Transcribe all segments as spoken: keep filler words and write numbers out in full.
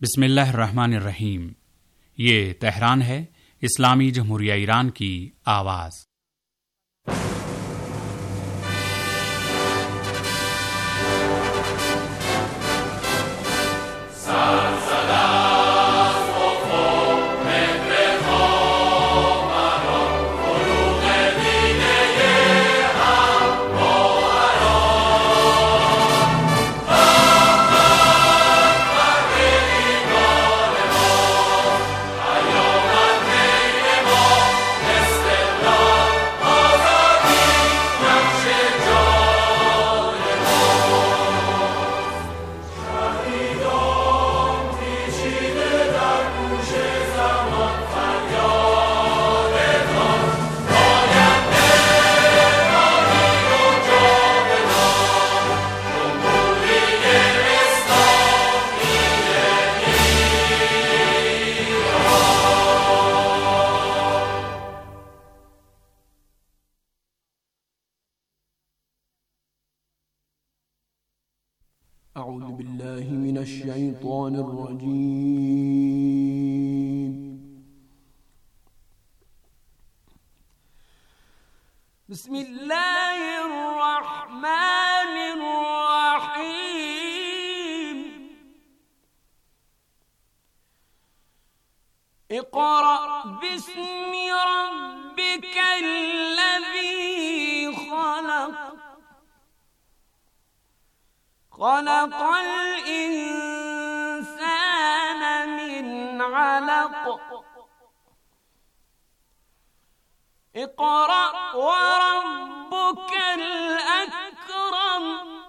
بسم اللہ الرحمن الرحیم۔ یہ تہران ہے، اسلامی جمہوریہ ایران کی آواز۔ اعوذ باللہ من الشیطان الرجیم۔ بسم اللہ الرحمن الرحیم۔ اقرأ باسم ربک الذی خلق خلق الإنسان من علق اقرأ وربك الأكرم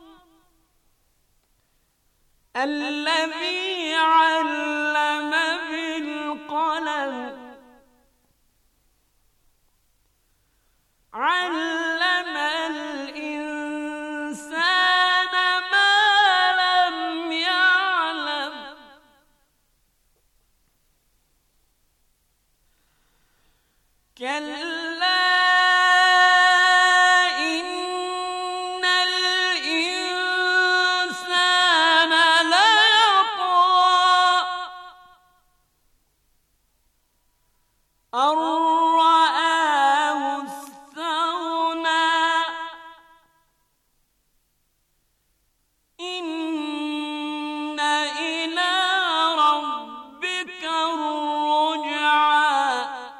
الذي علم بالقلم علم الإنسان كلا إن الإنسان ليطغى أن رآه استغنى إن إلى ربك الرجعى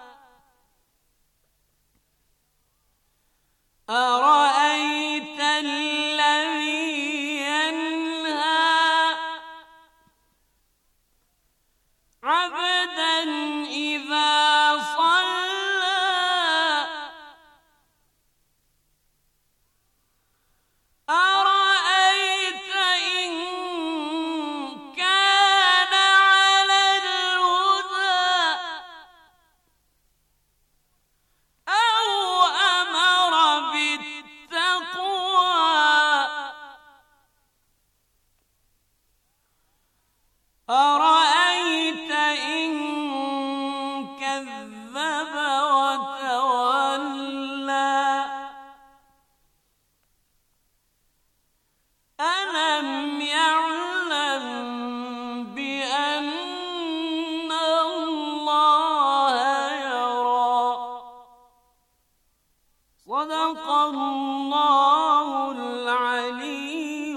أرأيت الذي ينهى عبدا إذا صلى أرأيت إن كان على الهدى أو أمر أرأيت إن كذب وتولى ألم يعلم بأن الله يرى صدق الله العلي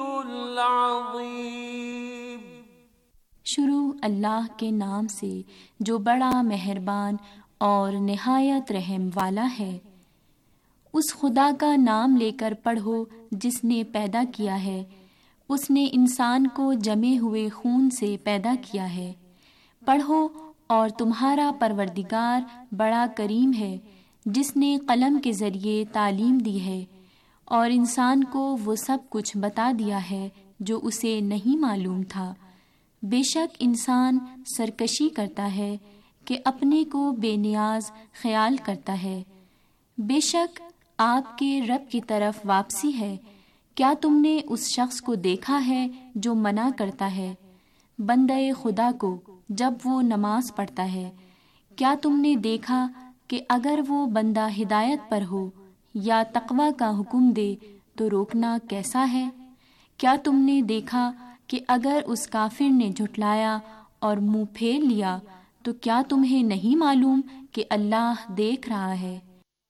العظيم۔ شروع اللہ کے نام سے جو بڑا مہربان اور نہایت رحم والا ہے۔ اس خدا کا نام لے کر پڑھو جس نے پیدا کیا ہے۔ اس نے انسان کو جمے ہوئے خون سے پیدا کیا ہے۔ پڑھو اور تمہارا پروردگار بڑا کریم ہے، جس نے قلم کے ذریعے تعلیم دی ہے اور انسان کو وہ سب کچھ بتا دیا ہے جو اسے نہیں معلوم تھا۔ بے شک انسان سرکشی کرتا ہے کہ اپنے کو بے نیاز خیال کرتا ہے۔ بے شک آپ کے رب کی طرف واپسی ہے۔ کیا تم نے اس شخص کو دیکھا ہے جو منع کرتا ہے بندہ خدا کو جب وہ نماز پڑھتا ہے؟ کیا تم نے دیکھا کہ اگر وہ بندہ ہدایت پر ہو یا تقوی کا حکم دے تو روکنا کیسا ہے؟ کیا تم نے دیکھا کہ اگر اس کافر نے جھٹلایا اور منہ پھیر لیا تو کیا تمہیں نہیں معلوم کہ اللہ دیکھ رہا ہے؟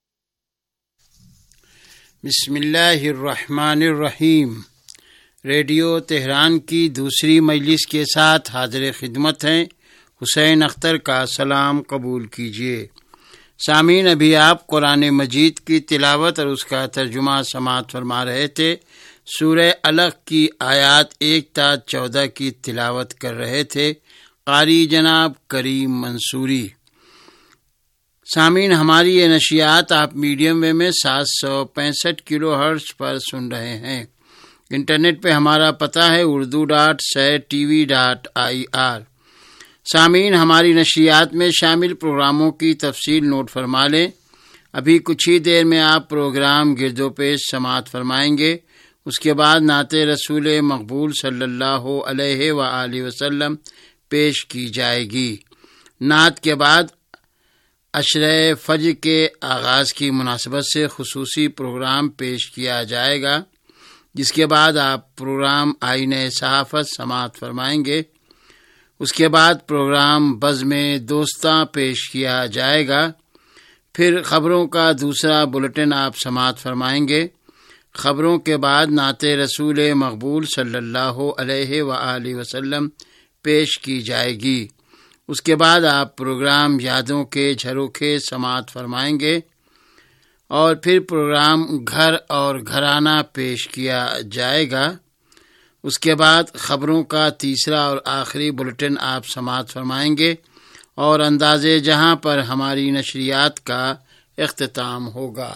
بسم اللہ الرحمن الرحیم۔ ریڈیو تہران کی دوسری مجلس کے ساتھ حاضر خدمت ہیں حسین اختر کا سلام قبول کیجیے۔ سامعین، ابھی آپ قرآن مجید کی تلاوت اور اس کا ترجمہ سماعت فرما رہے تھے۔ سورہ علق کی آیات ایک تا چودہ کی تلاوت کر رہے تھے قاری جناب کریم منصوری۔ سامعین، ہماری یہ نشریات آپ میڈیم ویو میں سات سو پینسٹھ کلو ہرٹز پر سن رہے ہیں۔ انٹرنیٹ پہ ہمارا پتہ ہے Urdu dot set TV dot I R آر۔ سامعین، ہماری نشریات میں شامل پروگراموں کی تفصیل نوٹ فرما لیں۔ ابھی کچھ ہی دیر میں آپ پروگرام گرد و پیش سماعت فرمائیں گے۔ اس کے بعد نعت رسول مقبول صلی اللہ علیہ وآلہ وسلم پیش کی جائے گی۔ نعت کے بعد عشرہ فجر کے آغاز کی مناسبت سے خصوصی پروگرام پیش کیا جائے گا، جس کے بعد آپ پروگرام آئین صحافت سماعت فرمائیں گے۔ اس کے بعد پروگرام بزم دوستاں پیش کیا جائے گا۔ پھر خبروں کا دوسرا بلیٹن آپ سماعت فرمائیں گے۔ خبروں کے بعد نعت رسول مقبول صلی اللہ علیہ وآلہ وسلم پیش کی جائے گی۔ اس کے بعد آپ پروگرام یادوں کے جھروکے سماعت فرمائیں گے اور پھر پروگرام گھر اور گھرانہ پیش کیا جائے گا۔ اس کے بعد خبروں کا تیسرا اور آخری بلیٹن آپ سماعت فرمائیں گے اور انداز جہاں پر ہماری نشریات کا اختتام ہوگا۔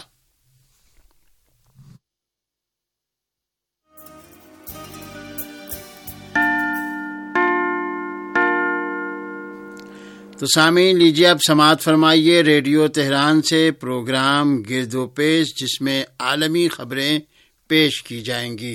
تو سامعین، لیجیے اب سماعت فرمائیے ریڈیو تہران سے پروگرام گرد و پیش، جس میں عالمی خبریں پیش کی جائیں گی۔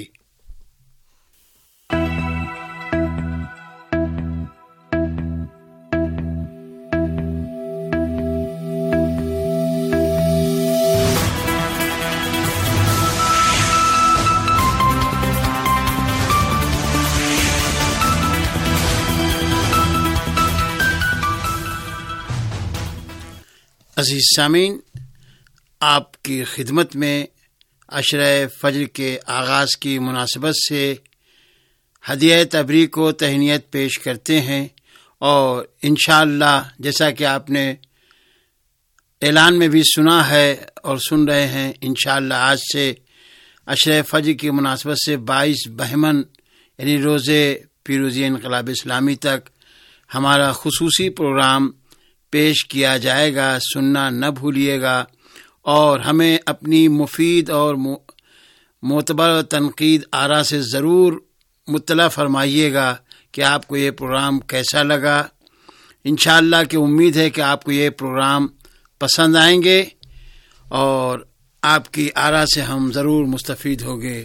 عزیز سامعین، آپ کی خدمت میں عشرہ فجر کے آغاز کی مناسبت سے ہدیہ تبریک و تہنیت پیش کرتے ہیں، اور انشاءاللہ جیسا کہ آپ نے اعلان میں بھی سنا ہے اور سن رہے ہیں، انشاءاللہ آج سے عشرہ فجر کی مناسبت سے بائیس بہمن یعنی روز پیروزی انقلاب اسلامی تک ہمارا خصوصی پروگرام پیش کیا جائے گا۔ سننا نہ بھولیے گا اور ہمیں اپنی مفید اور معتبر تنقید آراء سے ضرور مطلع فرمائیے گا کہ آپ کو یہ پروگرام کیسا لگا۔ انشاءاللہ کہ امید ہے کہ آپ کو یہ پروگرام پسند آئیں گے اور آپ کی آراء سے ہم ضرور مستفید ہوں گے۔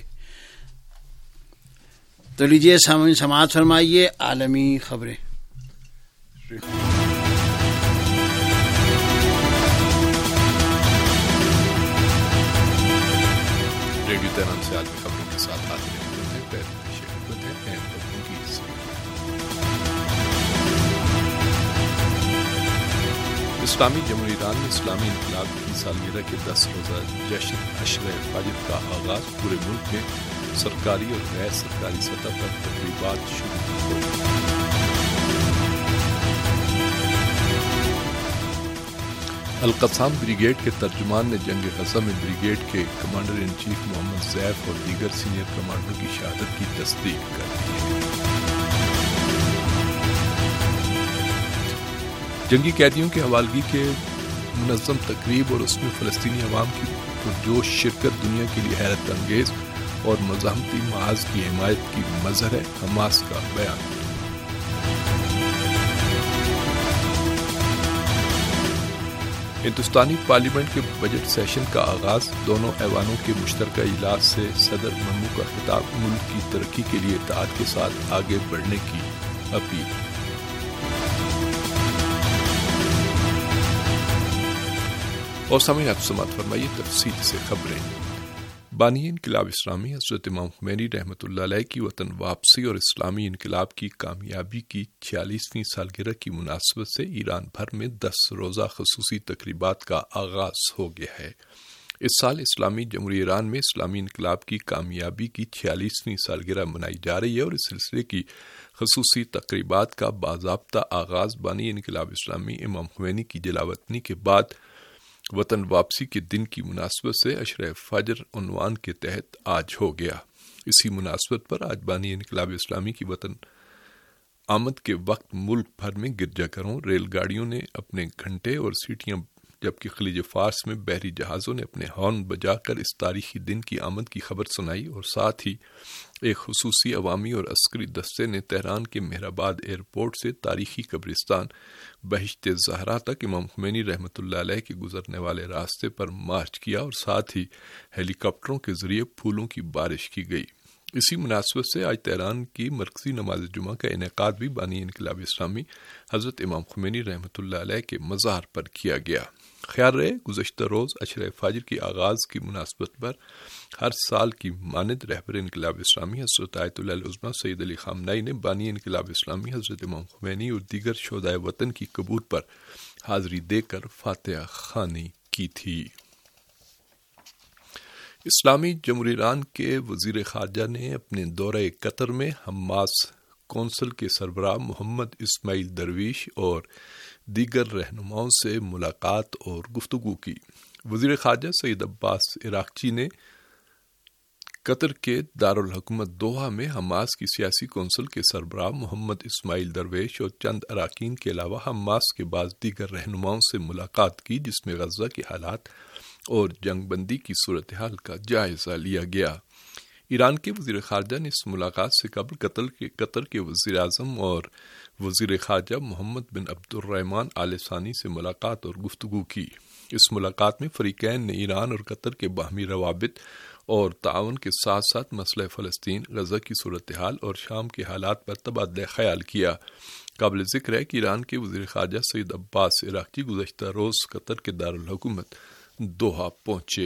تو لیجیے سماعت فرمائیے عالمی خبریں۔ ریڈیو تہران سے عالمی خبروں کے ساتھ حاضر ہیں پہلے پیش خدمت ہے اہم خبروں کی سیریز۔ اسلامی جمہوریہ ایران میں اسلامی انقلاب کی سالگرہ کے دس روزہ جشن عشرہ فجر کا آغاز پورے ملک میں سرکاری اور غیر سرکاری سطح پر تقریبات شروع ہو گئی۔ القسام بریگیڈ کے ترجمان نے جنگ غزہ میں بریگیڈ کے کمانڈر ان چیف محمد زیف اور دیگر سینئر کمانڈروں کی شہادت کی تصدیق کر دی ہے۔ جنگی قیدیوں کے حوالگی کے منظم تقریب اور اس میں فلسطینی عوام کی پرجوش شرکت دنیا کے لیے حیرت انگیز اور مزاحمتی محاذ کی حمایت کی مظہر ہے۔ حماس کا بیان۔ ہندوستانی پارلیمنٹ کے بجٹ سیشن کا آغاز، دونوں ایوانوں کے مشترکہ اجلاس سے صدر ممنوع کا خطاب، ملک کی ترقی کے لیے اتحاد کے ساتھ آگے بڑھنے کی اپیل۔ اور سامعین آپ سماعت فرمائیے تفصیل سے خبریں۔ بانی انقلاب اسلامی حضرت امام خمینی رحمۃ اللہ علیہ کی وطن واپسی اور اسلامی انقلاب کی کامیابی کی چھیالیسویں سالگرہ کی مناسبت سے ایران بھر میں دس روزہ خصوصی تقریبات کا آغاز ہو گیا ہے۔ اس سال اسلامی جمہوریہ ایران میں اسلامی انقلاب کی کامیابی کی چھیالیسویں سالگرہ منائی جا رہی ہے اور اس سلسلے کی خصوصی تقریبات کا باضابطہ آغاز بانی انقلاب اسلامی امام خمینی کی جلاوطنی کے بعد وطن واپسی کے دن کی مناسبت سے عشرہ فجر عنوان کے تحت آج ہو گیا۔ اسی مناسبت پر آج بانی انقلاب اسلامی کی وطن آمد کے وقت ملک بھر میں گرجا گھروں، ریل گاڑیوں نے اپنے گھنٹے اور سیٹیاں، جبکہ خلیج فارس میں بحری جہازوں نے اپنے ہارن بجا کر اس تاریخی دن کی آمد کی خبر سنائی، اور ساتھ ہی ایک خصوصی عوامی اور عسکری دستے نے تہران کے مہرآباد ایئرپورٹ سے تاریخی قبرستان بہشت زہرا تک امام خمینی رحمۃ اللہ علیہ کے گزرنے والے راستے پر مارچ کیا، اور ساتھ ہی ہیلی کاپٹروں کے ذریعے پھولوں کی بارش کی گئی۔ اسی مناسبت سے آج تہران کی مرکزی نماز جمعہ کا انعقاد بھی بانی انقلاب اسلامی حضرت امام خمینی رحمۃ اللہ علیہ کے مزار پر کیا گیا۔ خیال رہے گزشتہ روز عشرہ فجر کی آغاز کی مناسبت پر ہر سال کی مانند رہبر انقلاب اسلامی حضرت آیت اللہ العظمیٰ سید علی خامنہئی نے بانی انقلاب اسلامی حضرت امام خمینی اور دیگر شہدائے وطن کی قبور پر حاضری دے کر فاتحہ خوانی کی تھی۔ اسلامی جمہوریہ ایران کے وزیر خارجہ نے اپنے دورہ قطر میں حماس کونسل کے سربراہ محمد اسماعیل درویش اور دیگر رہنماؤں سے ملاقات اور گفتگو کی۔ وزیر خارجہ سعید عباس عراقچی نے قطر کے دارالحکومت دوحہ میں حماس کی سیاسی کونسل کے سربراہ محمد اسماعیل درویش اور چند اراکین کے علاوہ حماس کے بعض دیگر رہنماؤں سے ملاقات کی، جس میں غزہ کے حالات اور جنگ بندی کی صورتحال کا جائزہ لیا گیا۔ ایران کے وزیر خارجہ نے اس ملاقات سے قبل قطر کے قطر کے وزیر اعظم اور وزیر خارجہ محمد بن عبد الرحمن آل ثانی سے ملاقات اور گفتگو کی۔ اس ملاقات میں فریقین نے ایران اور قطر کے باہمی روابط اور تعاون کے ساتھ ساتھ مسئلہ فلسطین، غزہ کی صورتحال اور شام کے حالات پر تبادلہ خیال کیا۔ قابل ذکر ہے کہ ایران کے وزیر خارجہ سعید عباس عراقچی گزشتہ روز قطر کے دارالحکومت دوحہ پہنچے۔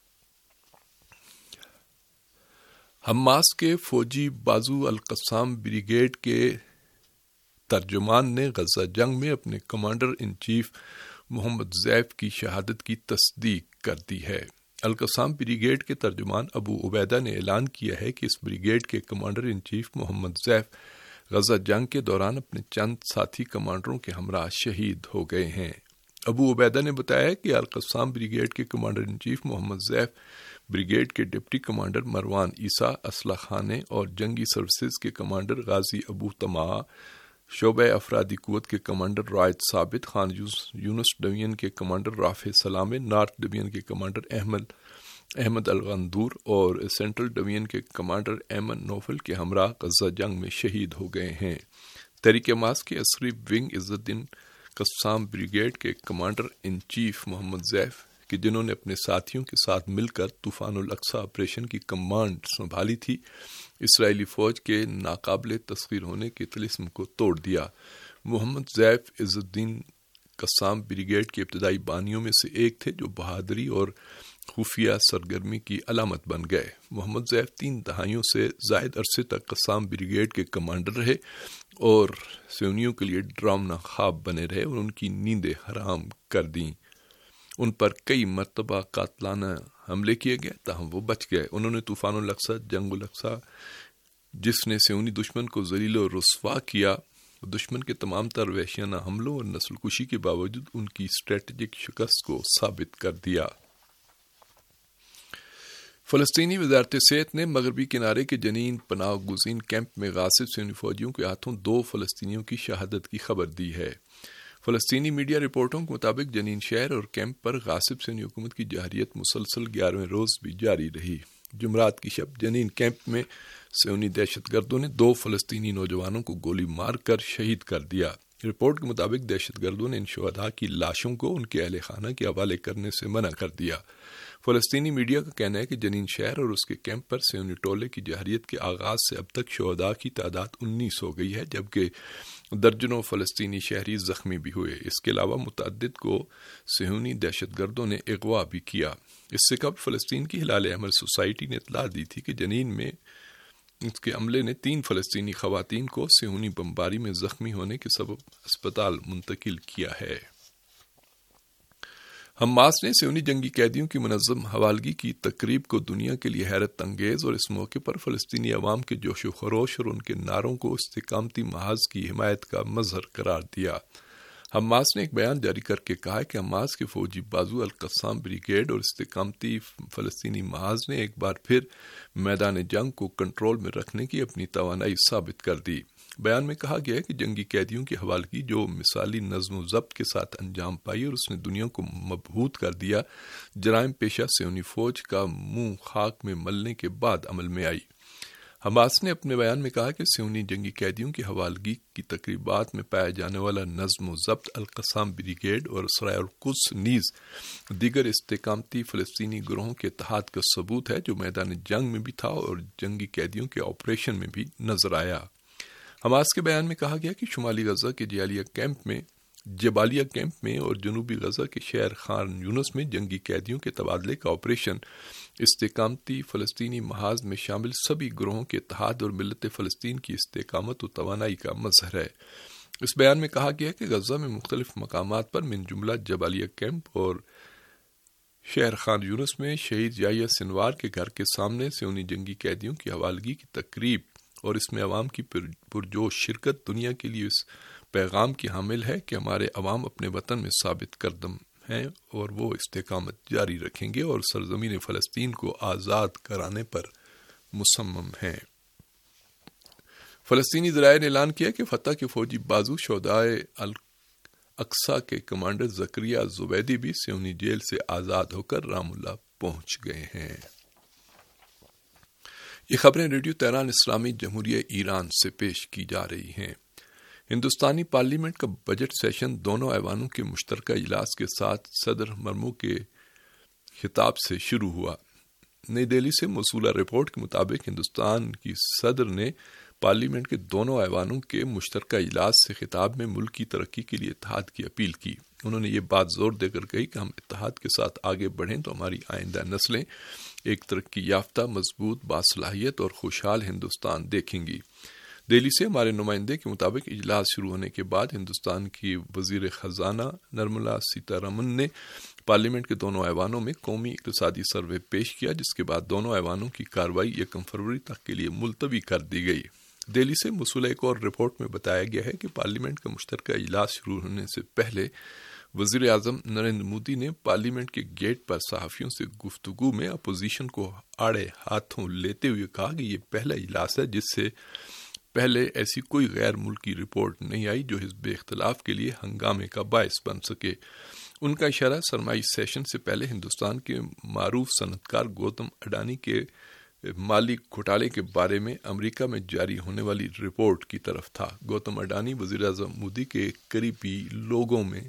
حماس کے فوجی بازو القسام بریگیڈ کے ترجمان نے غزہ جنگ میں اپنے کمانڈر ان چیف محمد زیف کی شہادت کی تصدیق کر دی ہے۔ القسام بریگیڈ کے ترجمان ابو عبیدہ نے اعلان کیا ہے کہ اس بریگیڈ کے کمانڈر ان چیف محمد زیف غزہ جنگ کے دوران اپنے چند ساتھی کمانڈروں کے ہمراہ شہید ہو گئے ہیں۔ ابو عبیدہ نے بتایا کہ القسام بریگیڈ کے کمانڈر ان چیف محمد زیف، بریگیڈ کے ڈپٹی کمانڈر مروان عیسیٰ، اسلحہ خانے اور جنگی سروسز کے کمانڈر غازی ابو طماع، شعبہ افرادی قوت کے کمانڈر رائد ثابت، خان یونس ڈویژن کے کمانڈر رافع سلامے، نارتھ ڈویژن کے کمانڈر احمد احمد الغندور اور سینٹرل ڈویژن کے کمانڈر ایمن نوفل کے ہمراہ غزہ جنگ میں شہید ہو گئے ہیں۔ تحریک حماس کے عسکری ونگ عزت الدین قسام بریگیڈ کے کمانڈر ان چیف محمد زیف کہ جنہوں نے اپنے ساتھیوں کے ساتھ مل کر طوفان الاقصی آپریشن کی کمانڈ سنبھالی تھی، اسرائیلی فوج کے ناقابل تسخیر ہونے کے طلسم کو توڑ دیا۔ محمد زیف عزت الدین قسام بریگیڈ کے ابتدائی بانیوں میں سے ایک تھے جو بہادری اور خفیہ سرگرمی کی علامت بن گئے۔ محمد زیف تین دہائیوں سے زائد عرصے تک قسام بریگیڈ کے کمانڈر رہے اور سونیوں کے لیے ڈراؤنا خواب بنے رہے اور ان کی نیندیں حرام کر دیں۔ ان پر کئی مرتبہ قاتلانہ حملے کیے گئے تاہم وہ بچ گئے۔ انہوں نے طوفان الاقصی، جنگ الاقصی، جس نے سیونی دشمن کو ذلیل و رسوا کیا، دشمن کے تمام تر وحشیانہ حملوں اور نسل کشی کے باوجود ان کی اسٹریٹجک شکست کو ثابت کر دیا۔ فلسطینی وزارت صحت نے مغربی کنارے کے جنین پناہ گزین کیمپ میں غاصب سیونی فوجیوں کے ہاتھوں دو فلسطینیوں کی شہادت کی خبر دی ہے۔ فلسطینی میڈیا رپورٹوں کے مطابق جنین شہر اور کیمپ پر غاصب سیونی حکومت کی جارحیت مسلسل گیارہویں روز بھی جاری رہی۔ جمعرات کی شب جنین کیمپ میں سیونی دہشت گردوں نے دو فلسطینی نوجوانوں کو گولی مار کر شہید کر دیا۔ رپورٹ کے مطابق دہشت گردوں نے ان شہداء کی لاشوں کو ان کے اہل خانہ کے حوالے کرنے سے منع کر دیا۔ فلسطینی میڈیا کا کہنا ہے کہ جنین شہر اور اس کے کیمپ پر صہیونی ٹولے کی جارحیت کے آغاز سے اب تک شہداء کی تعداد انیس ہو گئی ہے، جبکہ درجنوں فلسطینی شہری زخمی بھی ہوئے۔ اس کے علاوہ متعدد کو صہیونی دہشت گردوں نے اغوا بھی کیا۔ اس سے قبل فلسطین کی ہلال احمر سوسائٹی نے اطلاع دی تھی کہ جنین میں اس کے عملے نے تین فلسطینی خواتین کو صہیونی بمباری میں زخمی ہونے کے سبب اسپتال منتقل کیا ہے۔ حماس نے صہیونی جنگی قیدیوں کی منظم حوالگی کی تقریب کو دنیا کے لیے حیرت انگیز اور اس موقع پر فلسطینی عوام کے جوش و خروش اور ان کے نعروں کو استقامتی محاذ کی حمایت کا مظہر قرار دیا۔ حماس نے ایک بیان جاری کر کے کہا کہ حماس کے فوجی بازو القسام بریگیڈ اور استقامتی فلسطینی محاذ نے ایک بار پھر میدان جنگ کو کنٹرول میں رکھنے کی اپنی توانائی ثابت کر دی۔ بیان میں کہا گیا ہے کہ جنگی قیدیوں کی حوالگی جو مثالی نظم و ضبط کے ساتھ انجام پائی اور اس نے دنیا کو مبہوت کر دیا، جرائم پیشہ صہیونی فوج کا منہ خاک میں ملنے کے بعد عمل میں آئی۔ حماس نے اپنے بیان میں کہا کہ صہیونی جنگی قیدیوں کی حوالگی کی تقریبات میں پایا جانے والا نظم و ضبط القسام بریگیڈ اور سرائے القدس نیز دیگر استقامتی فلسطینی گروہوں کے اتحاد کا ثبوت ہے جو میدان جنگ میں بھی تھا اور جنگی قیدیوں کے آپریشن میں بھی نظر آیا۔ حماس کے بیان میں کہا گیا کہ شمالی غزہ کے جیالیہ کیمپ میں جبالیہ کیمپ میں اور جنوبی غزہ کے شہر خان یونس میں جنگی قیدیوں کے تبادلے کا آپریشن استقامتی فلسطینی محاذ میں شامل سبھی گروہوں کے اتحاد اور ملت فلسطین کی استقامت و توانائی کا مظہر ہے۔ اس بیان میں کہا گیا کہ غزہ میں مختلف مقامات پر من جملہ جبالیہ کیمپ اور شہر خان یونس میں شہید یحییٰ سنوار کے گھر کے سامنے صہیونی جنگی قیدیوں کی حوالگی کی تقریب اور اس میں عوام کی پرجوش شرکت دنیا کے لیے اس پیغام کی حامل ہے کہ ہمارے عوام اپنے وطن میں ثابت قدم ہیں اور وہ استقامت جاری رکھیں گے اور سرزمین فلسطین کو آزاد کرانے پر مصمم ہیں۔ فلسطینی ذرائع نے اعلان کیا کہ فتح کے فوجی بازو شہدائے الاقصی کے کمانڈر زکریا زبیدی بھی صہیونی جیل سے آزاد ہو کر رام اللہ پہنچ گئے ہیں۔ یہ خبریں ریڈیو تہران اسلامی جمہوریہ ایران سے پیش کی جا رہی ہیں۔ ہندوستانی پارلیمنٹ کا بجٹ سیشن دونوں ایوانوں کے مشترکہ اجلاس کے ساتھ صدر مرمو کے خطاب سے شروع ہوا۔ نئی دہلی سے موصولہ رپورٹ کے مطابق ہندوستان کی صدر نے پارلیمنٹ کے دونوں ایوانوں کے مشترکہ اجلاس سے خطاب میں ملک کی ترقی کے لیے اتحاد کی اپیل کی۔ انہوں نے یہ بات زور دے کر کہی کہ ہم اتحاد کے ساتھ آگے بڑھیں تو ہماری آئندہ نسلیں ایک ترقی یافتہ، مضبوط، باصلاحیت اور خوشحال ہندوستان دیکھیں گی۔ دہلی سے ہمارے نمائندے کے مطابق اجلاس شروع ہونے کے بعد ہندوستان کی وزیر خزانہ نرملا سیتارمن نے پارلیمنٹ کے دونوں ایوانوں میں قومی اقتصادی سروے پیش کیا، جس کے بعد دونوں ایوانوں کی کارروائی یکم فروری تک کے لیے ملتوی کر دی گئی۔ دہلی سے موصولہ ایک اور رپورٹ میں بتایا گیا ہے کہ پارلیمنٹ کا مشترکہ اجلاس شروع ہونے سے پہلے وزیر اعظم نریندر مودی نے پارلیمنٹ کے گیٹ پر صحافیوں سے گفتگو میں اپوزیشن کو آڑے ہاتھوں لیتے ہوئے کہا کہ یہ پہلا اجلاس ہے جس سے پہلے ایسی کوئی غیر ملکی رپورٹ نہیں آئی جو حزب اختلاف کے لیے ہنگامے کا باعث بن سکے۔ ان کا اشارہ سرمائی سیشن سے پہلے ہندوستان کے معروف صنعت کار گوتم اڈانی کے مالی گھوٹالے کے بارے میں امریکہ میں جاری ہونے والی رپورٹ کی طرف تھا۔ گوتم اڈانی وزیر اعظم مودی کے قریبی لوگوں میں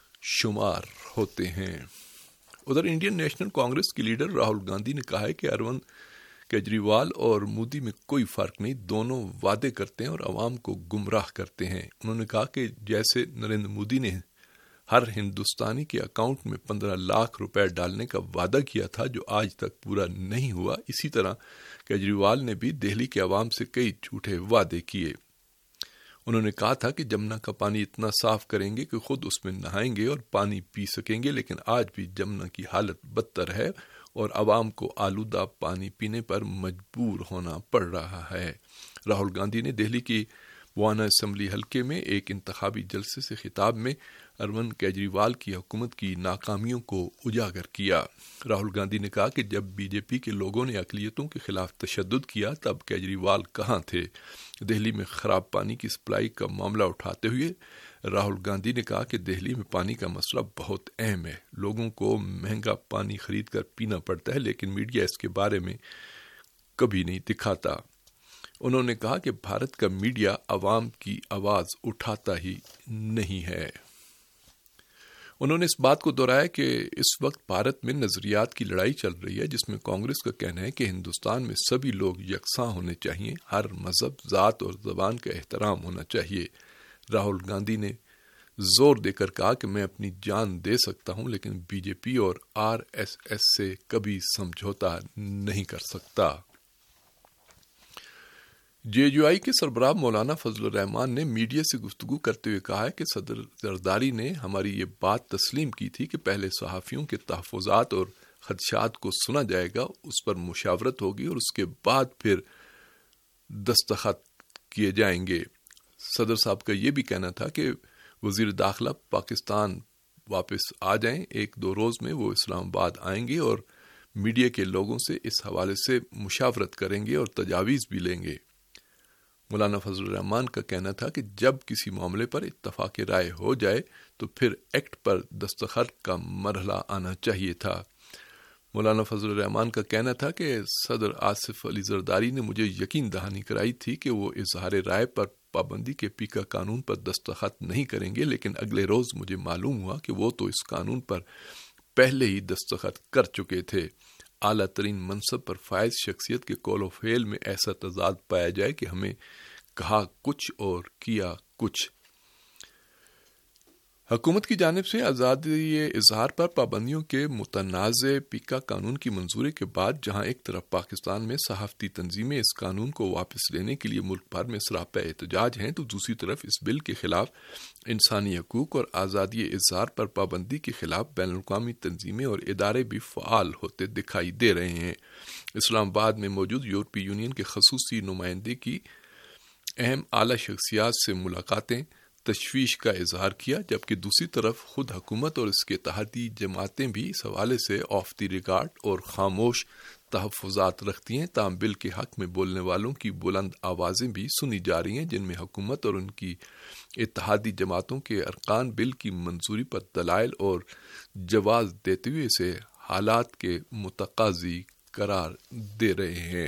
شمار ہوتے ہیں۔ ادھر انڈین نیشنل کانگریس کی لیڈر راہل گاندھی نے کہا ہے کہ اروند کیجریوال اور مودی میں کوئی فرق نہیں، دونوں وعدے کرتے ہیں اور عوام کو گمراہ کرتے ہیں۔ انہوں نے کہا کہ جیسے نریندر مودی نے ہر ہندوستانی کے اکاؤنٹ میں پندرہ لاکھ روپے ڈالنے کا وعدہ کیا تھا جو آج تک پورا نہیں ہوا، اسی طرح کیجریوال نے بھی دہلی کے عوام سے کئی جھوٹے وعدے کیے۔ انہوں نے کہا تھا کہ جمنا کا پانی اتنا صاف کریں گے کہ خود اس میں نہائیں گے اور پانی پی سکیں گے، لیکن آج بھی جمنا کی حالت بدتر ہے اور عوام کو آلودہ پانی پینے پر مجبور ہونا پڑ رہا ہے۔ راہل گاندھی نے دہلی کی وانا اسمبلی حلقے میں ایک انتخابی جلسے سے خطاب میں اروند کیجریوال کی حکومت کی ناکامیوں کو اجاگر کیا۔ راہل گاندھی نے کہا کہ جب بی جے پی کے لوگوں نے اقلیتوں کے خلاف تشدد کیا تب کیجریوال کہاں تھے؟ دہلی میں خراب پانی کی سپلائی کا معاملہ اٹھاتے ہوئے راہل گاندھی نے کہا کہ دہلی میں پانی کا مسئلہ بہت اہم ہے، لوگوں کو مہنگا پانی خرید کر پینا پڑتا ہے لیکن میڈیا اس کے بارے میں کبھی نہیں دکھاتا۔ انہوں نے کہا کہ بھارت کا میڈیا عوام کی آواز اٹھاتا ہی نہیں ہے۔ انہوں نے اس بات کو دہرایا کہ اس وقت بھارت میں نظریات کی لڑائی چل رہی ہے، جس میں کانگریس کا کہنا ہے کہ ہندوستان میں سبھی لوگ یکساں ہونے چاہیے، ہر مذہب، ذات اور زبان کا احترام ہونا چاہیے۔ راہل گاندھی نے زور دے کر کہا کہ میں اپنی جان دے سکتا ہوں لیکن بی جے پی اور آر ایس ایس سے کبھی سمجھوتا نہیں کر سکتا۔ جے یو آئی کے سربراہ مولانا فضل الرحمان نے میڈیا سے گفتگو کرتے ہوئے کہا ہے کہ صدر زرداری نے ہماری یہ بات تسلیم کی تھی کہ پہلے صحافیوں کے تحفظات اور خدشات کو سنا جائے گا، اس پر مشاورت ہوگی اور اس کے بعد پھر دستخط کیے جائیں گے۔ صدر صاحب کا یہ بھی کہنا تھا کہ وزیر داخلہ پاکستان واپس آ جائیں، ایک دو روز میں وہ اسلام آباد آئیں گے اور میڈیا کے لوگوں سے اس حوالے سے مشاورت کریں گے اور تجاویز بھی لیں گے۔ مولانا فضل الرحمان کا کہنا تھا کہ جب کسی معاملے پر اتفاق رائے ہو جائے تو پھر ایکٹ پر دستخط کا مرحلہ آنا چاہیے تھا۔ مولانا فضل الرحمان کا کہنا تھا کہ صدر آصف علی زرداری نے مجھے یقین دہانی کرائی تھی کہ وہ اظہار رائے پر پابندی کے پیکا قانون پر دستخط نہیں کریں گے، لیکن اگلے روز مجھے معلوم ہوا کہ وہ تو اس قانون پر پہلے ہی دستخط کر چکے تھے۔ اعلیٰ ترین منصب پر فائز شخصیت کے قول و فعل میں ایسا تضاد پایا جائے کہ ہمیں کہا کچھ اور کیا کچھ۔ حکومت کی جانب سے آزادی اظہار پر پابندیوں کے متنازع پیکا قانون کی منظوری کے بعد جہاں ایک طرف پاکستان میں صحافتی تنظیمیں اس قانون کو واپس لینے کے لیے ملک بھر میں سراپا احتجاج ہیں، تو دوسری طرف اس بل کے خلاف انسانی حقوق اور آزادی اظہار پر پابندی کے خلاف بین الاقوامی تنظیمیں اور ادارے بھی فعال ہوتے دکھائی دے رہے ہیں۔ اسلام آباد میں موجود یورپی یونین کے خصوصی نمائندے کی اہم اعلیٰ شخصیات سے ملاقاتیں تشویش کا اظہار کیا، جبکہ دوسری طرف خود حکومت اور اس کے اتحادی جماعتیں بھی اس حوالے سے آف دی ریکارڈ اور خاموش تحفظات رکھتی ہیں۔ تاہم بل کے حق میں بولنے والوں کی بلند آوازیں بھی سنی جا رہی ہیں، جن میں حکومت اور ان کی اتحادی جماعتوں کے ارکان بل کی منظوری پر دلائل اور جواز دیتے ہوئے اسے حالات کے متقاضی قرار دے رہے ہیں۔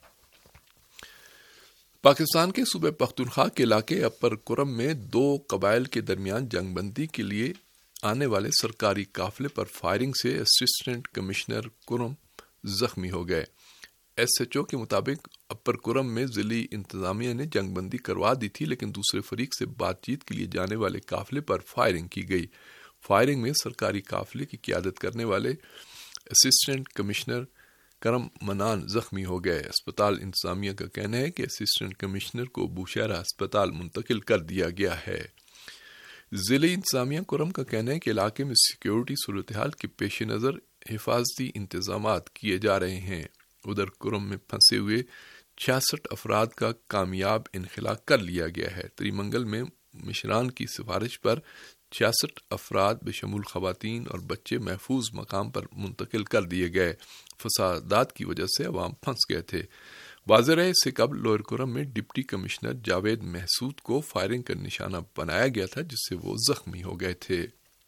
پاکستان کے صوبہ پختونخوا کے علاقے اپر کرم میں دو قبائل کے درمیان جنگ بندی کے لیے آنے والے سرکاری قافلے پر فائرنگ سے اسسٹنٹ کمشنر کرم زخمی ہو گئے۔ ایس ایچ او کے مطابق اپر کرم میں ضلعی انتظامیہ نے جنگ بندی کروا دی تھی، لیکن دوسرے فریق سے بات چیت کے لیے جانے والے قافلے پر فائرنگ کی گئی۔ فائرنگ میں سرکاری قافلے کی قیادت کرنے والے اسسٹنٹ کمشنر کرم منان زخمی ہو گئے۔ اسپتال انتظامیہ کا کہنا ہے کہ اسسٹنٹ کمشنر کو بوشہرہ اسپتال منتقل کر دیا گیا ہے۔ ضلعی انتظامیہ کرم کا کہنا ہے کہ علاقے میں سیکیورٹی صورتحال کے پیش نظر حفاظتی انتظامات کیے جا رہے ہیں۔ ادھر کرم میں پھنسے ہوئے چھیاسٹھ افراد کا کامیاب انخلا کر لیا گیا ہے۔ تریمنگل میں مشران کی سفارش پر چھیاسٹھ افراد بشمول خواتین اور بچے محفوظ مقام پر منتقل کر دیے گئے۔ فسادات کی وجہ سے عوام پھنس گئے تھے۔ واضح رہے اس سے قبل لوئر کرم میں ڈپٹی کمشنر جاوید محسود کو فائرنگ کا نشانہ بنایا گیا تھا، جس سے وہ زخمی ہو گئے تھے۔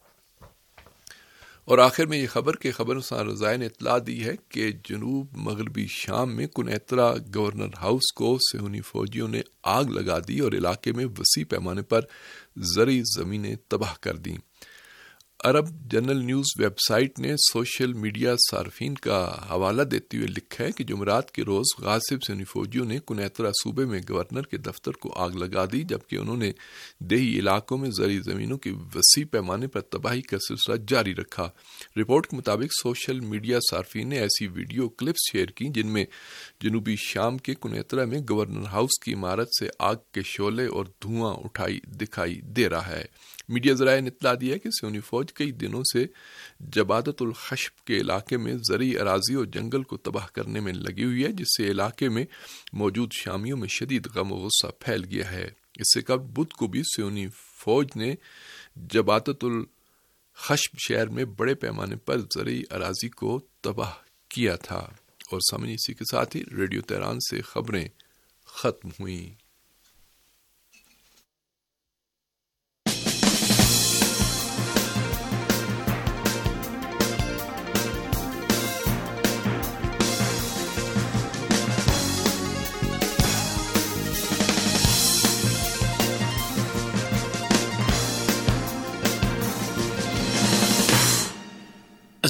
اور آخر میں یہ خبر کہ خبر رساں رضائے نے اطلاع دی ہے کہ جنوب مغربی شام میں کنیترا گورنر ہاؤس کو صہیونی فوجیوں نے آگ لگا دی اور علاقے میں وسیع پیمانے پر زرعی زمینیں تباہ کر دیں۔ عرب جرنل نیوز ویب سائٹ نے سوشل میڈیا صارفین کا حوالہ دیتے ہوئے لکھا ہے کہ جمعرات کے روز غاصب صہیونی فوجیوں نے کنیترا صوبے میں گورنر کے دفتر کو آگ لگا دی، جبکہ انہوں نے دیہی علاقوں میں زرعی زمینوں کی وسیع پیمانے پر تباہی کا سلسلہ جاری رکھا۔ رپورٹ کے مطابق سوشل میڈیا صارفین نے ایسی ویڈیو کلپس شیئر کی جن میں جنوبی شام کے کنیترا میں گورنر ہاؤس کی عمارت سے آگ کے شعلے اور دھواں اٹھائی دکھائی دے رہا ہے۔ میڈیا ذرائع نے اطلاع دیا کہ صہیونی فوج کئی دنوں سے جبادت الخشب کے علاقے میں زرعی اراضی اور جنگل کو تباہ کرنے میں لگی ہوئی ہے، جس سے علاقے میں موجود شامیوں میں شدید غم و غصہ پھیل گیا ہے۔ اس سے قبل بدھ کو بھی صہیونی فوج نے جبادت الخشب شہر میں بڑے پیمانے پر زرعی اراضی کو تباہ کیا تھا۔ اور سامعین، اسی کے ساتھ ہی ریڈیو تہران سے خبریں ختم ہوئیں۔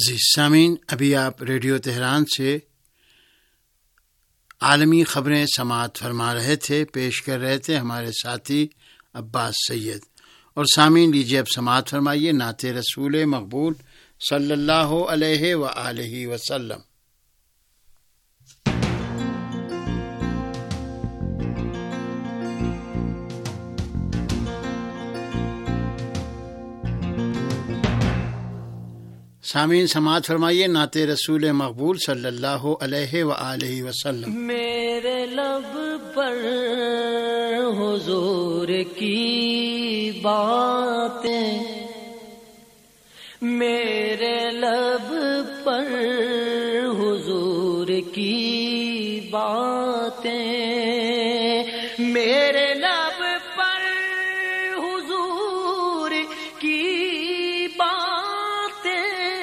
عزیز سامعین، ابھی آپ ریڈیو تہران سے عالمی خبریں سماعت فرما رہے تھے، پیش کر رہے تھے ہمارے ساتھی عباس سید۔ اور سامعین، لیجیے اب سماعت فرمائیے نعت رسول مقبول صلی اللہ علیہ وآلہ وسلم۔ سامعین سماعت فرمائیے نعت رسول مقبول صلی اللہ علیہ وآلہ وسلم۔ میرے لب پر حضور کی باتیں، میرے لب پر حضور کی باتیں، میرے لب پر حضور کی باتیں،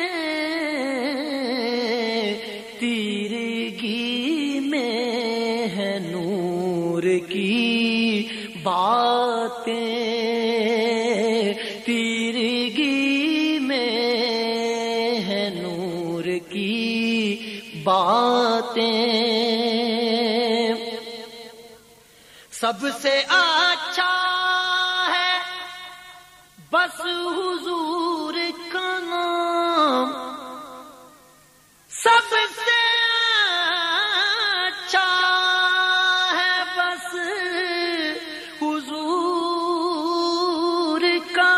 تیرگی میں ہے نور کی باتیں، تیرگی میں ہے نور کی باتیں۔ سب سے اچھا ہے بس حضور کا نام، سب سے اچھا ہے بس حضور کا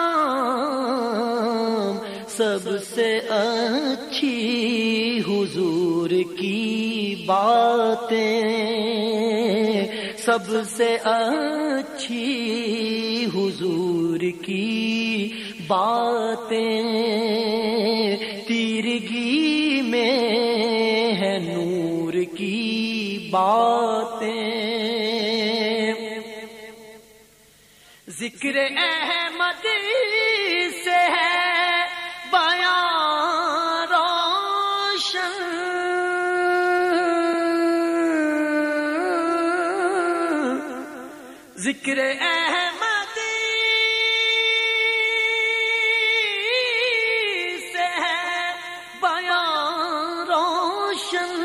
نام، سب سے اچھی حضور کی باتیں، سب سے اچھی حضور کی باتیں، تیرگی میں ہے نور کی باتیں۔ ذکر احمد سے ہے بیان روشن، ذکر احمد سے ہے بیان روشن،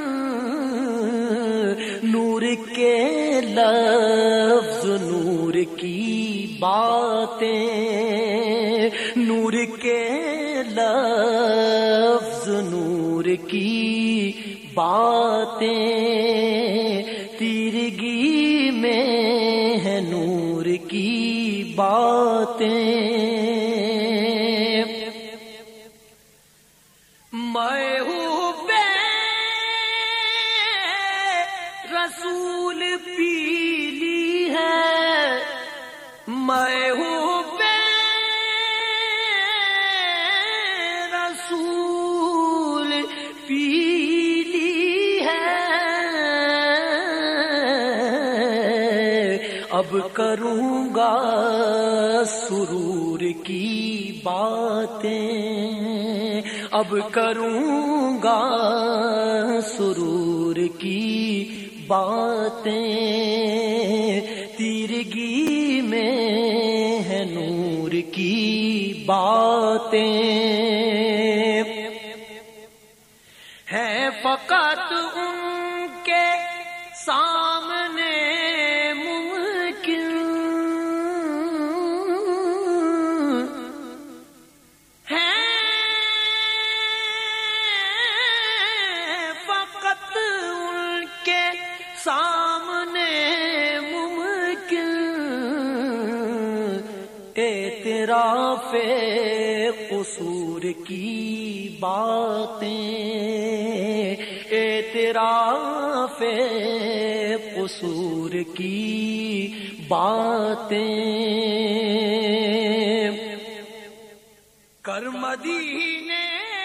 نور کے لفظ نور کی باتیں، نور کے لفظ نور کی باتیں، تیرگی میں ہے نور کی باتیں۔ میں ہوں بے رسول پیلی ہے، میں ہوں بے رسول پیلی ہے، اب کروں گا سرور کی باتیں، اب کروں گا سرور کی باتیں، تیرگی میں ہے نور کی باتیں، ہے فقط ان کے سامنے ممکن، ہے فقط ان کے سامنے ممکن، اعتراف قصور کی باتیں، اعتراف قصور کی باتیں، کر مدینے۔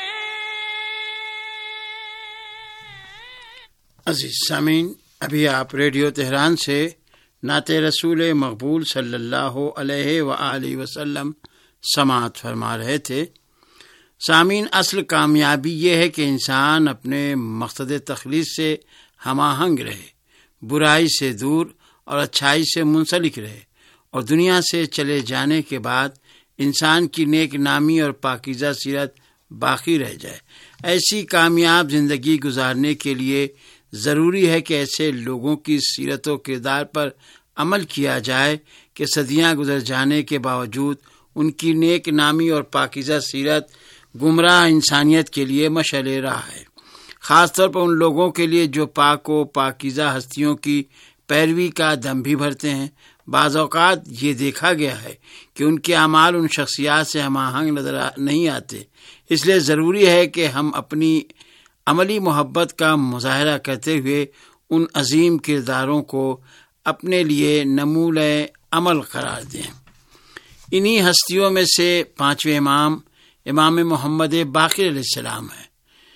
عزیز سامعین، ابھی آپ ریڈیو تہران سے نعت رسول مقبول صلی اللہ علیہ وآلہ وسلم سماعت فرما رہے تھے۔ سامعین، اصل کامیابی یہ ہے کہ انسان اپنے مقصد تخلیص سے ہم آہنگ رہے، برائی سے دور اور اچھائی سے منسلک رہے، اور دنیا سے چلے جانے کے بعد انسان کی نیک نامی اور پاکیزہ سیرت باقی رہ جائے۔ ایسی کامیاب زندگی گزارنے کے لیے ضروری ہے کہ ایسے لوگوں کی سیرت و کردار پر عمل کیا جائے کہ صدیاں گزر جانے کے باوجود ان کی نیک نامی اور پاکیزہ سیرت گمراہ انسانیت کے لیے مشعل راہ ہے، خاص طور پر ان لوگوں کے لیے جو پاک و پاکیزہ ہستیوں کی پیروی کا دم بھی بھرتے ہیں۔ بعض اوقات یہ دیکھا گیا ہے کہ ان کے اعمال ان شخصیات سے ہم آہنگ نظر نہیں آتے، اس لیے ضروری ہے کہ ہم اپنی عملی محبت کا مظاہرہ کرتے ہوئے ان عظیم کرداروں کو اپنے لیے نمونۂ عمل قرار دیں۔ انہی ہستیوں میں سے پانچویں امام امام محمد باقر علیہ السلام ہیں۔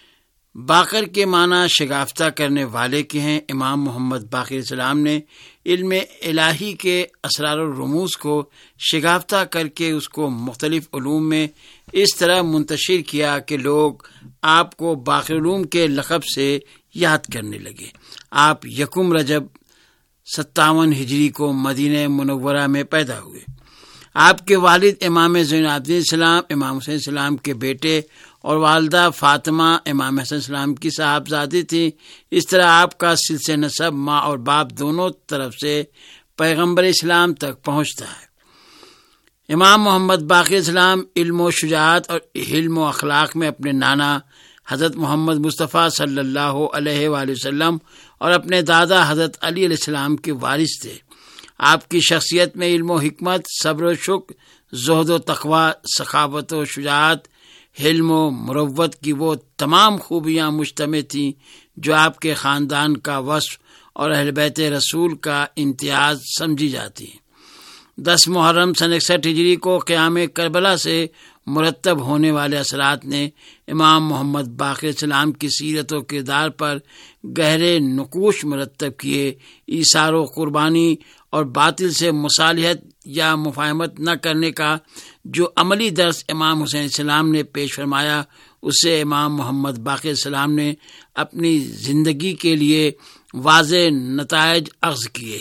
باقر کے معنی شگافتہ کرنے والے کے ہیں۔ امام محمد باقر علیہ السلام نے علم الہی کے اسرار و رموز کو شگافتہ کر کے اس کو مختلف علوم میں اس طرح منتشر کیا کہ لوگ آپ کو باقر علوم کے لقب سے یاد کرنے لگے۔ آپ یکم رجب ستاون ہجری کو مدینہ منورہ میں پیدا ہوئے۔ آپ کے والد امام زین العابدین السلام امام حسین السلام کے بیٹے اور والدہ فاطمہ امام حسن السلام کی صاحبزادی تھی۔ اس طرح آپ کا سلسلہ نسب ماں اور باپ دونوں طرف سے پیغمبر اسلام تک پہنچتا ہے۔ امام محمد باقر السلام علم و شجاعت اور حلم و اخلاق میں اپنے نانا حضرت محمد مصطفیٰ صلی اللہ علیہ وآلہ وسلم اور اپنے دادا حضرت علی علیہ السلام کے وارث تھے۔ آپ کی شخصیت میں علم و حکمت، صبر و شکر، زہد و تقوی، سخاوت و شجاعت، حلم و مروت کی وہ تمام خوبیاں مجتمع تھیں جو آپ کے خاندان کا وصف اور اہل بیت رسول کا امتیاز سمجھی جاتی ہیں۔ دس محرم سن اکسٹھ ہجری کو قیام کربلا سے مرتب ہونے والے اثرات نے امام محمد باقر السلام کی سیرت و کردار پر گہرے نقوش مرتب کیے۔ ایثار و قربانی اور باطل سے مصالحت یا مفاہمت نہ کرنے کا جو عملی درس امام حسین السلام نے پیش فرمایا، اسے امام محمد باقر السلام نے اپنی زندگی کے لیے واضح نتائج اخذ کیے۔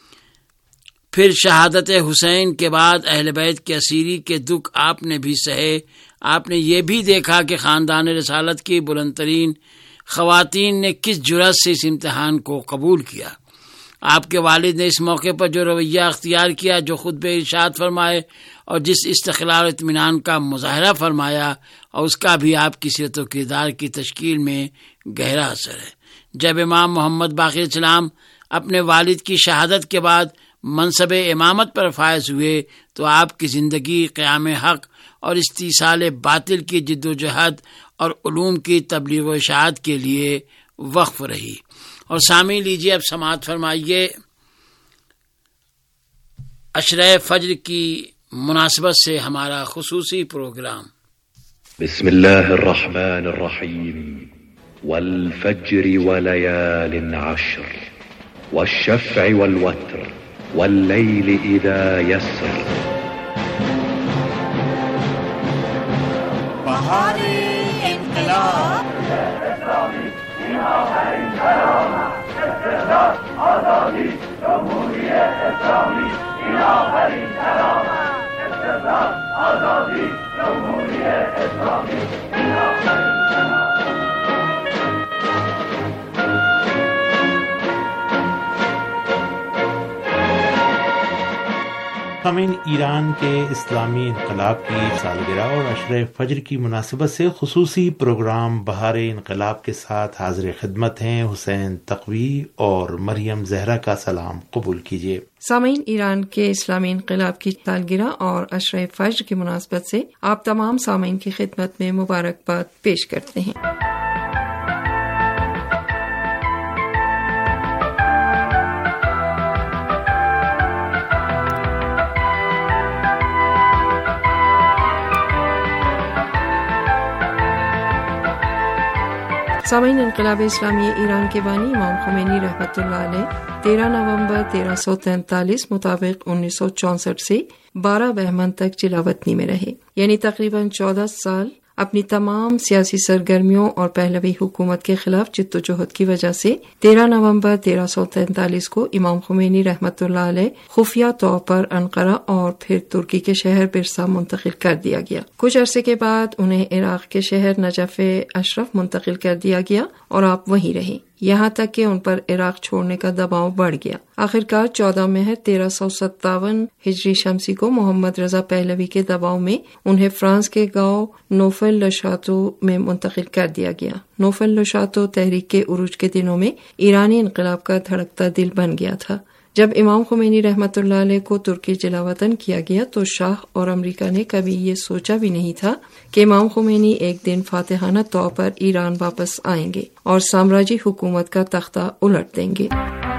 پھر شہادت حسین کے بعد اہل بیت کی اسیری کے دکھ آپ نے بھی سہے۔ آپ نے یہ بھی دیکھا کہ خاندان رسالت کی بلند ترین خواتین نے کس جرأت سے اس امتحان کو قبول کیا۔ آپ کے والد نے اس موقع پر جو رویہ اختیار کیا، جو خود بے ارشاد فرمائے اور جس استقلال و اطمینان کا مظاہرہ فرمایا، اور اس کا بھی آپ کی سیرت و کردار کی تشکیل میں گہرا اثر ہے۔ جب امام محمد باقر السلام اپنے والد کی شہادت کے بعد منصب امامت پر فائز ہوئے تو آپ کی زندگی قیام حق اور استیصال باطل کی جد و جہد اور علوم کی تبلیغ و اشاعت کے لیے وقف رہی۔ اور سامعین لیجیے اب سماعت فرمائیے عشرہ فجر کی مناسبت سے ہمارا خصوصی پروگرام۔ بسم اللہ الرحمن الرحیم والفجر وليال عشر والشفع والوتر والليل إذا يسر۔ بہار انقلاب، آزادی، جمہوریت اسلامی، آزادی، جمہوریت اسلامی۔ سامعین، ایران کے اسلامی انقلاب کی سالگرہ اور عشرہ فجر کی مناسبت سے خصوصی پروگرام بہار انقلاب کے ساتھ حاضر خدمت ہیں حسین تقوی اور مریم زہرا کا سلام قبول کیجیے۔ سامعین، ایران کے اسلامی انقلاب کی سالگرہ اور عشرہ فجر کی مناسبت سے آپ تمام سامعین کی خدمت میں مبارکباد پیش کرتے ہیں۔ سامعین، انقلاب اسلامی ایران کے بانی امام خمینی رحمۃ اللہ علیہ تیرہ نومبر تیرہ سو تینتالیس مطابق انیس سو چونسٹھ سے بارہ بہمن تک جلا وطنی میں رہے، یعنی تقریباً چودہ سال اپنی تمام سیاسی سرگرمیوں اور پہلوی حکومت کے خلاف جدوجہد کی وجہ سے تیرہ نومبر تیرہ سو تینتالیس کو امام خمینی رحمۃ اللہ علیہ خفیہ طور پر انقرہ اور پھر ترکی کے شہر برسا منتقل کر دیا گیا۔ کچھ عرصے کے بعد انہیں عراق کے شہر نجف اشرف منتقل کر دیا گیا اور آپ وہیں رہے، یہاں تک کہ ان پر عراق چھوڑنے کا دباؤ بڑھ گیا۔ آخرکار چودہ مہر تیرہ سو ستاون ہجری شمسی کو محمد رضا پہلوی کے دباؤ میں انہیں فرانس کے گاؤں نوفل لشاتو میں منتقل کر دیا گیا۔ نوفل لشاتو تحریک کے عروج کے دنوں میں ایرانی انقلاب کا دھڑکتا دل بن گیا تھا۔ جب امام خمینی رحمۃ اللہ علیہ کو ترکی جلاوطن کیا گیا تو شاہ اور امریکہ نے کبھی یہ سوچا بھی نہیں تھا کہ امام خمینی ایک دن فاتحانہ طور پر ایران واپس آئیں گے اور سامراجی حکومت کا تختہ الٹ دیں گے۔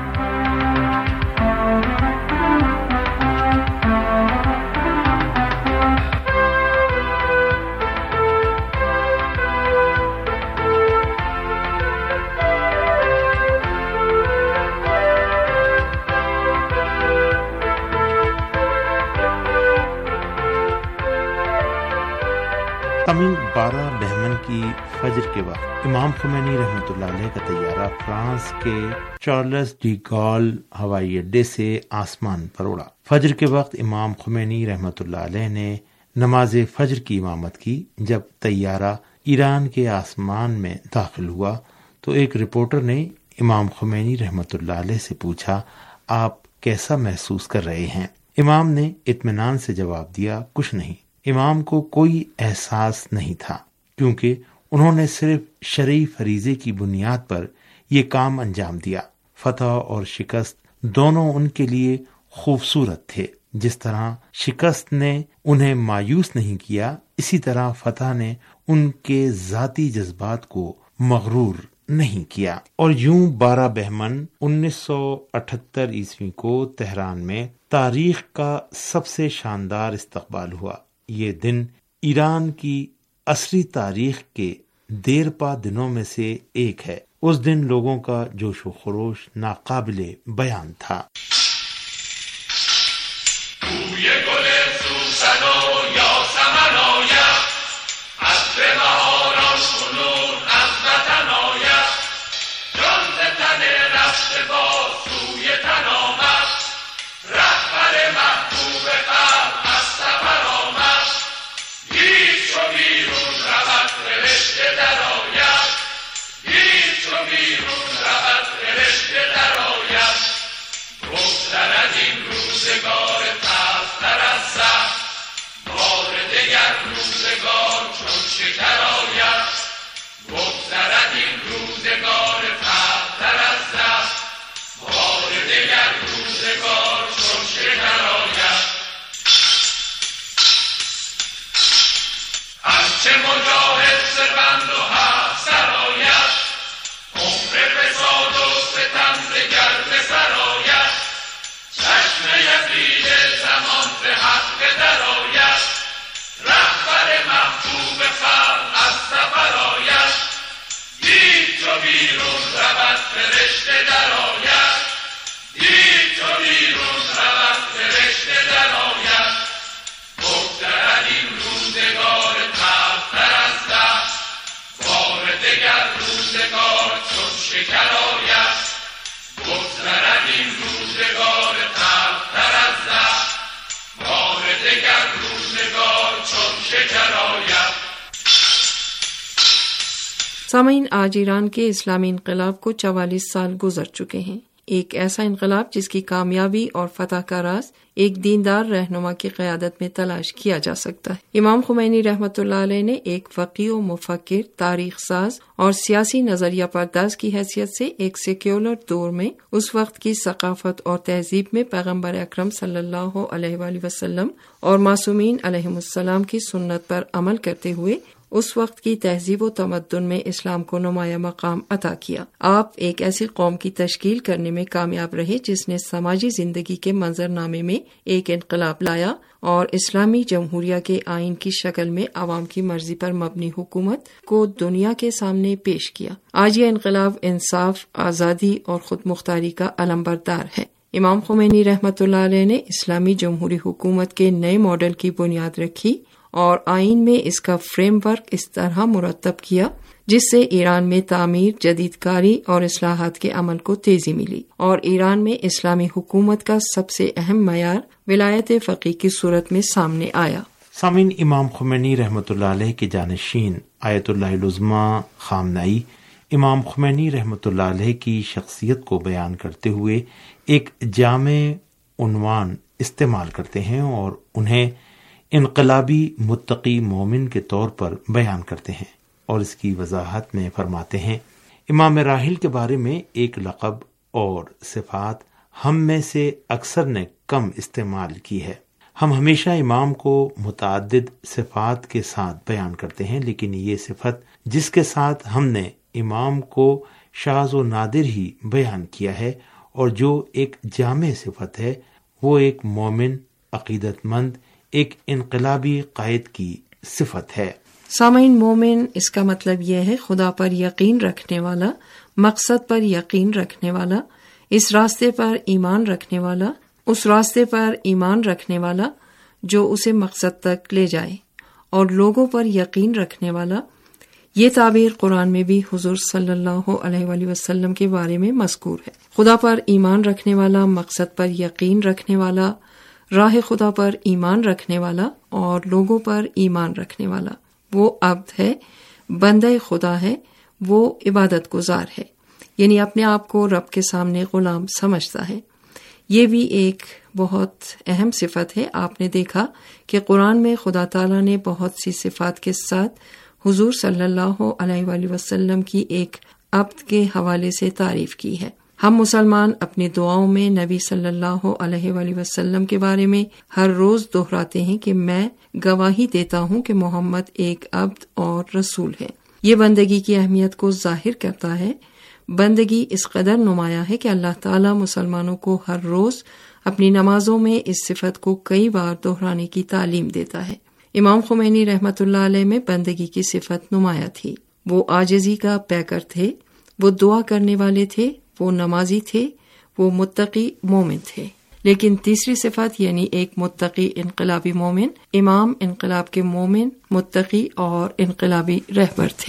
تمام بارہ بہمن کی فجر کے وقت امام خمینی رحمۃ اللہ علیہ کا طیارہ فرانس کے چارلس ڈی گال ہوائی اڈے سے آسمان پر اڑا۔ فجر کے وقت امام خمینی رحمۃ اللہ علیہ نے نماز فجر کی امامت کی۔ جب طیارہ ایران کے آسمان میں داخل ہوا تو ایک رپورٹر نے امام خمینی رحمۃ اللہ علیہ سے پوچھا، آپ کیسا محسوس کر رہے ہیں؟ امام نے اطمینان سے جواب دیا، کچھ نہیں۔ امام کو کوئی احساس نہیں تھا کیونکہ انہوں نے صرف شرعی فریضے کی بنیاد پر یہ کام انجام دیا۔ فتح اور شکست دونوں ان کے لیے خوبصورت تھے۔ جس طرح شکست نے انہیں مایوس نہیں کیا، اسی طرح فتح نے ان کے ذاتی جذبات کو مغرور نہیں کیا۔ اور یوں بارہ بہمن انیس سو اٹھہتر عیسوی کو تہران میں تاریخ کا سب سے شاندار استقبال ہوا۔ یہ دن ایران کی عصری تاریخ کے دیر پا دنوں میں سے ایک ہے۔ اس دن لوگوں کا جوش و خروش ناقابل بیان تھا۔ سامعین، آج ایران کے اسلامی انقلاب کو چوالیس سال گزر چکے ہیں۔ ایک ایسا انقلاب جس کی کامیابی اور فتح کا راز ایک دیندار رہنما کی قیادت میں تلاش کیا جا سکتا ہے۔ امام خمینی رحمۃ اللہ علیہ نے ایک فقیہ و مفکر، تاریخ ساز اور سیاسی نظریہ پرداز کی حیثیت سے ایک سیکولر دور میں اس وقت کی ثقافت اور تہذیب میں پیغمبر اکرم صلی اللہ علیہ وآلہ وسلم اور معصومین علیہم السلام کی سنت پر عمل کرتے ہوئے اس وقت کی تہذیب و تمدن میں اسلام کو نمایاں مقام عطا کیا۔ آپ ایک ایسی قوم کی تشکیل کرنے میں کامیاب رہے جس نے سماجی زندگی کے منظرنامے میں ایک انقلاب لایا اور اسلامی جمہوریہ کے آئین کی شکل میں عوام کی مرضی پر مبنی حکومت کو دنیا کے سامنے پیش کیا۔ آج یہ انقلاب انصاف، آزادی اور خود مختاری کا علم بردار ہے۔ امام خمینی رحمۃ اللہ علیہ نے اسلامی جمہوری حکومت کے نئے ماڈل کی بنیاد رکھی اور آئین میں اس کا فریم ورک اس طرح مرتب کیا جس سے ایران میں تعمیر، جدید کاری اور اصلاحات کے عمل کو تیزی ملی، اور ایران میں اسلامی حکومت کا سب سے اہم معیار ولایت فقیہ کی صورت میں سامنے آیا۔ سامعین، امام خمینی رحمۃ اللہ علیہ کے جانشین آیت اللہ العظمیٰ خامنئی امام خمینی رحمۃ اللہ علیہ کی شخصیت کو بیان کرتے ہوئے ایک جامع عنوان استعمال کرتے ہیں اور انہیں انقلابی متقی مومن کے طور پر بیان کرتے ہیں، اور اس کی وضاحت میں فرماتے ہیں، امام راحل کے بارے میں ایک لقب اور صفات ہم میں سے اکثر نے کم استعمال کی ہے۔ ہم ہمیشہ امام کو متعدد صفات کے ساتھ بیان کرتے ہیں، لیکن یہ صفت جس کے ساتھ ہم نے امام کو شاذ و نادر ہی بیان کیا ہے اور جو ایک جامع صفت ہے، وہ ایک مومن، عقیدت مند، ایک انقلابی قائد کی صفت ہے۔ سامعین، مومن اس کا مطلب یہ ہے خدا پر یقین رکھنے والا، مقصد پر یقین رکھنے والا، اس راستے پر ایمان رکھنے والا، اس راستے پر ایمان رکھنے والا جو اسے مقصد تک لے جائے، اور لوگوں پر یقین رکھنے والا۔ یہ تعبیر قرآن میں بھی حضور صلی اللہ علیہ وآلہ وسلم کے بارے میں مذکور ہے۔ خدا پر ایمان رکھنے والا، مقصد پر یقین رکھنے والا، راہ خدا پر ایمان رکھنے والا اور لوگوں پر ایمان رکھنے والا، وہ عبد ہے، بندہ خدا ہے، وہ عبادت گزار ہے، یعنی اپنے آپ کو رب کے سامنے غلام سمجھتا ہے۔ یہ بھی ایک بہت اہم صفت ہے۔ آپ نے دیکھا کہ قرآن میں خدا تعالیٰ نے بہت سی صفات کے ساتھ حضور صلی اللہ علیہ وآلہ وسلم کی ایک عبد کے حوالے سے تعریف کی ہے۔ ہم مسلمان اپنی دعاؤں میں نبی صلی اللہ علیہ وآلہ وسلم کے بارے میں ہر روز دہراتے ہیں کہ میں گواہی دیتا ہوں کہ محمد ایک عبد اور رسول ہے۔ یہ بندگی کی اہمیت کو ظاہر کرتا ہے۔ بندگی اس قدر نمایاں ہے کہ اللہ تعالیٰ مسلمانوں کو ہر روز اپنی نمازوں میں اس صفت کو کئی بار دہرانے کی تعلیم دیتا ہے۔ امام خمینی رحمۃ اللہ علیہ میں بندگی کی صفت نمایاں تھی۔ وہ عاجزی کا پیکر تھے، وہ دعا کرنے والے تھے، وہ نمازی تھے، وہ متقی مومن تھے۔ لیکن تیسری صفت یعنی ایک متقی انقلابی مومن، امام انقلاب کے مومن، متقی اور انقلابی رہبر تھے۔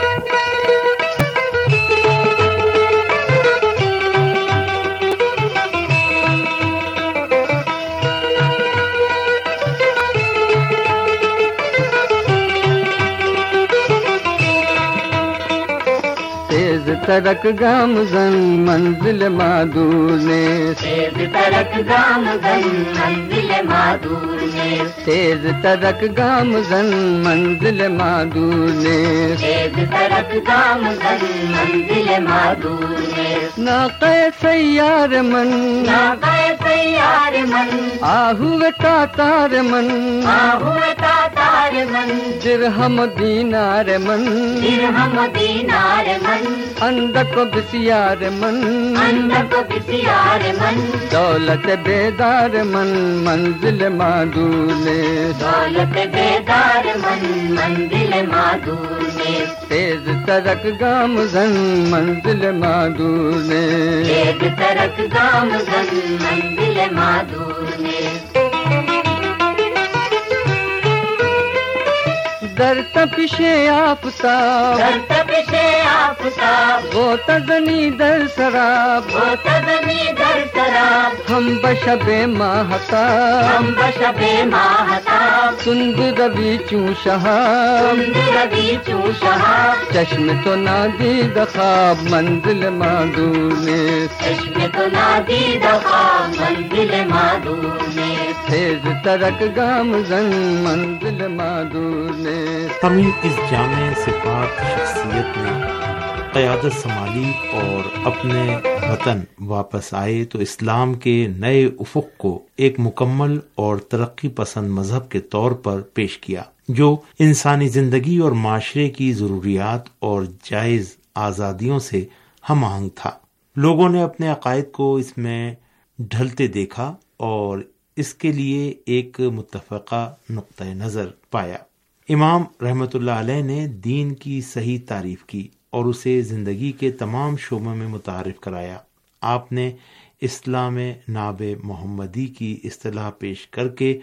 ترک گام زن منزل مادور نے، تیز ترک گام زن منزل مادور نے، تیز ترک گام زن منزل مادور نے، تیز ترک گام زن منزل مادور نے۔ ناقہ سیار من، ناقہ سیار من، آہو تاتار من، آہو تاتار من، درہم دینار من، درہم دینار من، اندک بسیار من، اندک بسیار من، دولت بیدار من منزل مادور نے، دولت بیدار من منزل مادور نے، تیز ترک گام زن منزل مادور نے، تیز ترک گام زن منزل مادور نے۔ در تپش آفتاب، در تپش آفتاب، وہ تزنی در سراب، وہ تزنی در سراب، ہم بشب ماہتاب، ہم بشب ماہتاب، سند روی چوں شہاب، سند روی چوں شہاب، چشم تو نادید خواب منزل مادور نے، چشم تو نادید خواب منزل مادور نے، تیز ترک گام زن منزل مادور نے۔ تمام اس جامع صفات شخصیت میں قیادت سنبھالی اور اپنے وطن واپس آئے تو اسلام کے نئے افق کو ایک مکمل اور ترقی پسند مذہب کے طور پر پیش کیا، جو انسانی زندگی اور معاشرے کی ضروریات اور جائز آزادیوں سے ہم آہنگ تھا۔ لوگوں نے اپنے عقائد کو اس میں ڈھلتے دیکھا اور اس کے لیے ایک متفقہ نقطۂ نظر پایا۔ امام رحمۃ اللہ علیہ نے دین کی صحیح تعریف کی اور اسے زندگی کے تمام شعبوں میں متعارف کرایا۔ آپ نے اسلام ناب محمدی کی اصطلاح پیش کر کے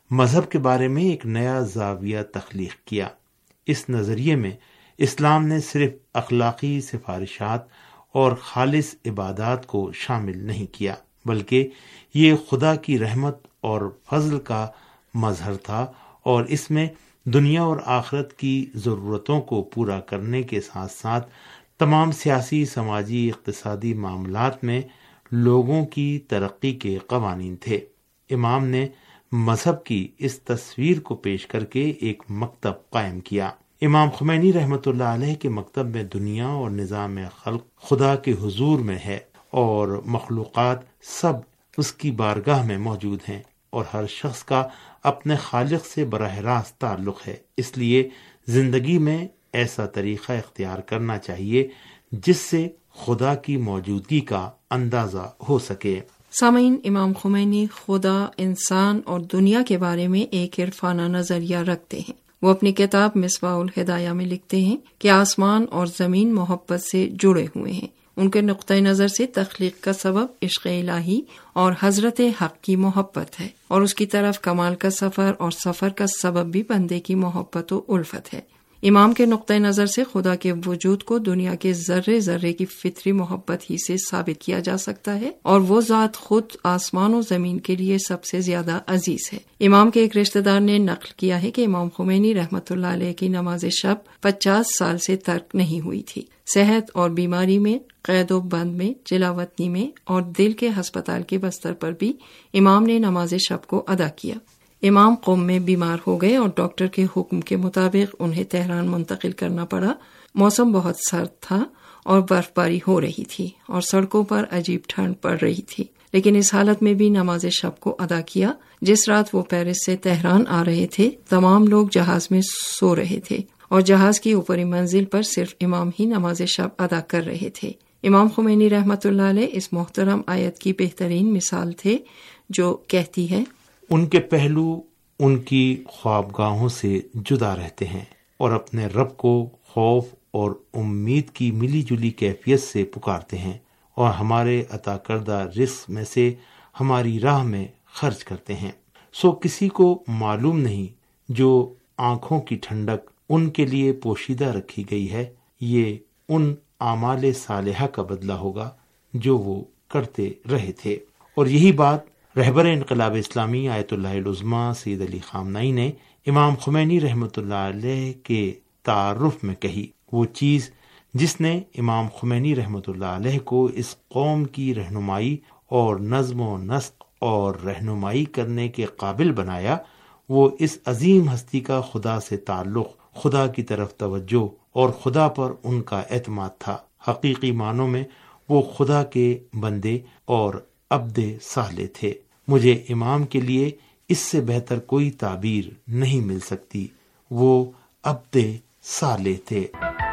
مذہب کے بارے میں ایک نیا زاویہ تخلیق کیا۔ اس نظریے میں اسلام نے صرف اخلاقی سفارشات اور خالص عبادات کو شامل نہیں کیا، بلکہ یہ خدا کی رحمت اور فضل کا مظہر تھا، اور اس میں دنیا اور آخرت کی ضرورتوں کو پورا کرنے کے ساتھ ساتھ تمام سیاسی، سماجی، اقتصادی معاملات میں لوگوں کی ترقی کے قوانین تھے۔ امام نے مذہب کی اس تصویر کو پیش کر کے ایک مکتب قائم کیا۔ امام خمینی رحمۃ اللہ علیہ کے مکتب میں دنیا اور نظام خلق خدا کے حضور میں ہے، اور مخلوقات سب اس کی بارگاہ میں موجود ہیں، اور ہر شخص کا اپنے خالق سے براہ راست تعلق ہے۔ اس لیے زندگی میں ایسا طریقہ اختیار کرنا چاہیے جس سے خدا کی موجودگی کا اندازہ ہو سکے۔ سامعین، امام خمینی خدا، انسان اور دنیا کے بارے میں ایک عرفانہ نظریہ رکھتے ہیں۔ وہ اپنی کتاب مصباح الہدایہ میں لکھتے ہیں کہ آسمان اور زمین محبت سے جڑے ہوئے ہیں۔ ان کے نقطۂ نظر سے تخلیق کا سبب عشق الہی اور حضرت حق کی محبت ہے، اور اس کی طرف کمال کا سفر اور سفر کا سبب بھی بندے کی محبت و الفت ہے۔ امام کے نقطۂ نظر سے خدا کے وجود کو دنیا کے ذرے ذرے کی فطری محبت ہی سے ثابت کیا جا سکتا ہے، اور وہ ذات خود آسمان و زمین کے لیے سب سے زیادہ عزیز ہے۔ امام کے ایک رشتہ دار نے نقل کیا ہے کہ امام خمینی رحمۃ اللہ علیہ کی نماز شب پچاس سال سے ترک نہیں ہوئی تھی۔ صحت اور بیماری میں، قید و بند میں، جلا وطنی میں اور دل کے ہسپتال کے بستر پر بھی امام نے نماز شب کو ادا کیا۔ امام قوم میں بیمار ہو گئے اور ڈاکٹر کے حکم کے مطابق انہیں تہران منتقل کرنا پڑا۔ موسم بہت سرد تھا اور برف باری ہو رہی تھی، اور سڑکوں پر عجیب ٹھنڈ پڑ رہی تھی، لیکن اس حالت میں بھی نماز شب کو ادا کیا۔ جس رات وہ پیرس سے تہران آ رہے تھے، تمام لوگ جہاز میں سو رہے تھے، اور جہاز کی اوپری منزل پر صرف امام ہی نماز شب ادا کر رہے تھے۔ امام خمینی رحمۃ اللہ علیہ اس محترم آیت کی بہترین مثال تھے، جو کہتی ہے، ان کے پہلو ان کی خوابگاہوں سے جدا رہتے ہیں، اور اپنے رب کو خوف اور امید کی ملی جلی کیفیت سے پکارتے ہیں، اور ہمارے عطا کردہ رزق میں سے ہماری راہ میں خرچ کرتے ہیں۔ سو کسی کو معلوم نہیں جو آنکھوں کی ٹھنڈک ان کے لیے پوشیدہ رکھی گئی ہے، یہ ان اعمال صالحہ کا بدلہ ہوگا جو وہ کرتے رہے تھے۔ اور یہی بات رہبر انقلاب اسلامی آیت اللہ العظمیٰ سید علی خامنئی نے امام خمینی رحمۃ اللہ علیہ کے تعارف میں کہی، وہ چیز جس نے امام خمینی رحمۃ اللہ علیہ کو اس قوم کی رہنمائی اور نظم و نسق اور رہنمائی کرنے کے قابل بنایا، وہ اس عظیم ہستی کا خدا سے تعلق، خدا کی طرف توجہ اور خدا پر ان کا اعتماد تھا۔ حقیقی معنوں میں وہ خدا کے بندے اور عبد صالح تھے۔ مجھے امام کے لیے اس سے بہتر کوئی تعبیر نہیں مل سکتی، وہ عبد صالح تھے۔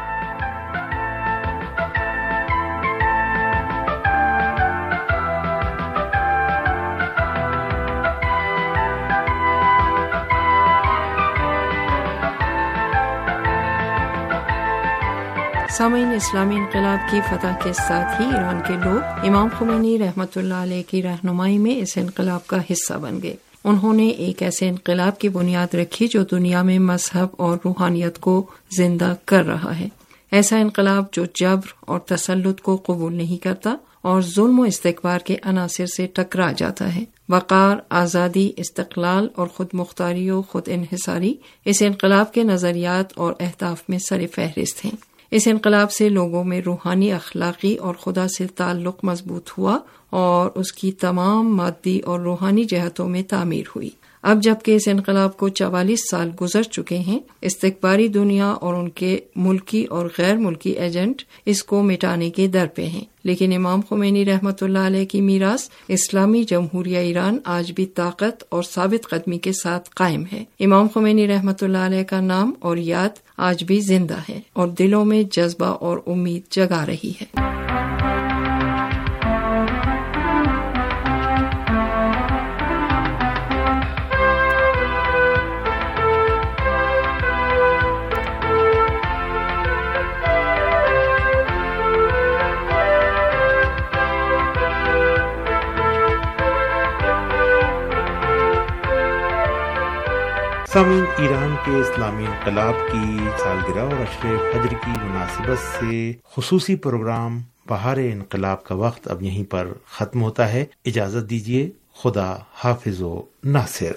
سامعین، اسلامی انقلاب کی فتح کے ساتھ ہی ایران کے لوگ امام خمینی رحمۃ اللہ علیہ کی رہنمائی میں اس انقلاب کا حصہ بن گئے۔ انہوں نے ایک ایسے انقلاب کی بنیاد رکھی جو دنیا میں مذہب اور روحانیت کو زندہ کر رہا ہے۔ ایسا انقلاب جو جبر اور تسلط کو قبول نہیں کرتا اور ظلم و استکبار کے عناصر سے ٹکرا جاتا ہے۔ وقار، آزادی، استقلال اور خود مختاری و خود انحصاری اس انقلاب کے نظریات اور اہداف میں سر فہرست ہیں۔ اس انقلاب سے لوگوں میں روحانی، اخلاقی اور خدا سے تعلق مضبوط ہوا اور اس کی تمام مادی اور روحانی جہتوں میں تعمیر ہوئی۔ اب جبکہ اس انقلاب کو چوالیس سال گزر چکے ہیں، استکباری دنیا اور ان کے ملکی اور غیر ملکی ایجنٹ اس کو مٹانے کے در پہ ہیں، لیکن امام خمینی رحمۃ اللہ علیہ کی میراث اسلامی جمہوریہ ایران آج بھی طاقت اور ثابت قدمی کے ساتھ قائم ہے۔ امام خمینی رحمۃ اللہ علیہ کا نام اور یاد آج بھی زندہ ہے اور دلوں میں جذبہ اور امید جگا رہی ہے۔ سامعین، ایران کے اسلامی انقلاب کی سالگرہ اور عشر فجر کی مناسبت سے خصوصی پروگرام بہار انقلاب کا وقت اب یہیں پر ختم ہوتا ہے. اجازت دیجیے. خدا حافظ و ناصر.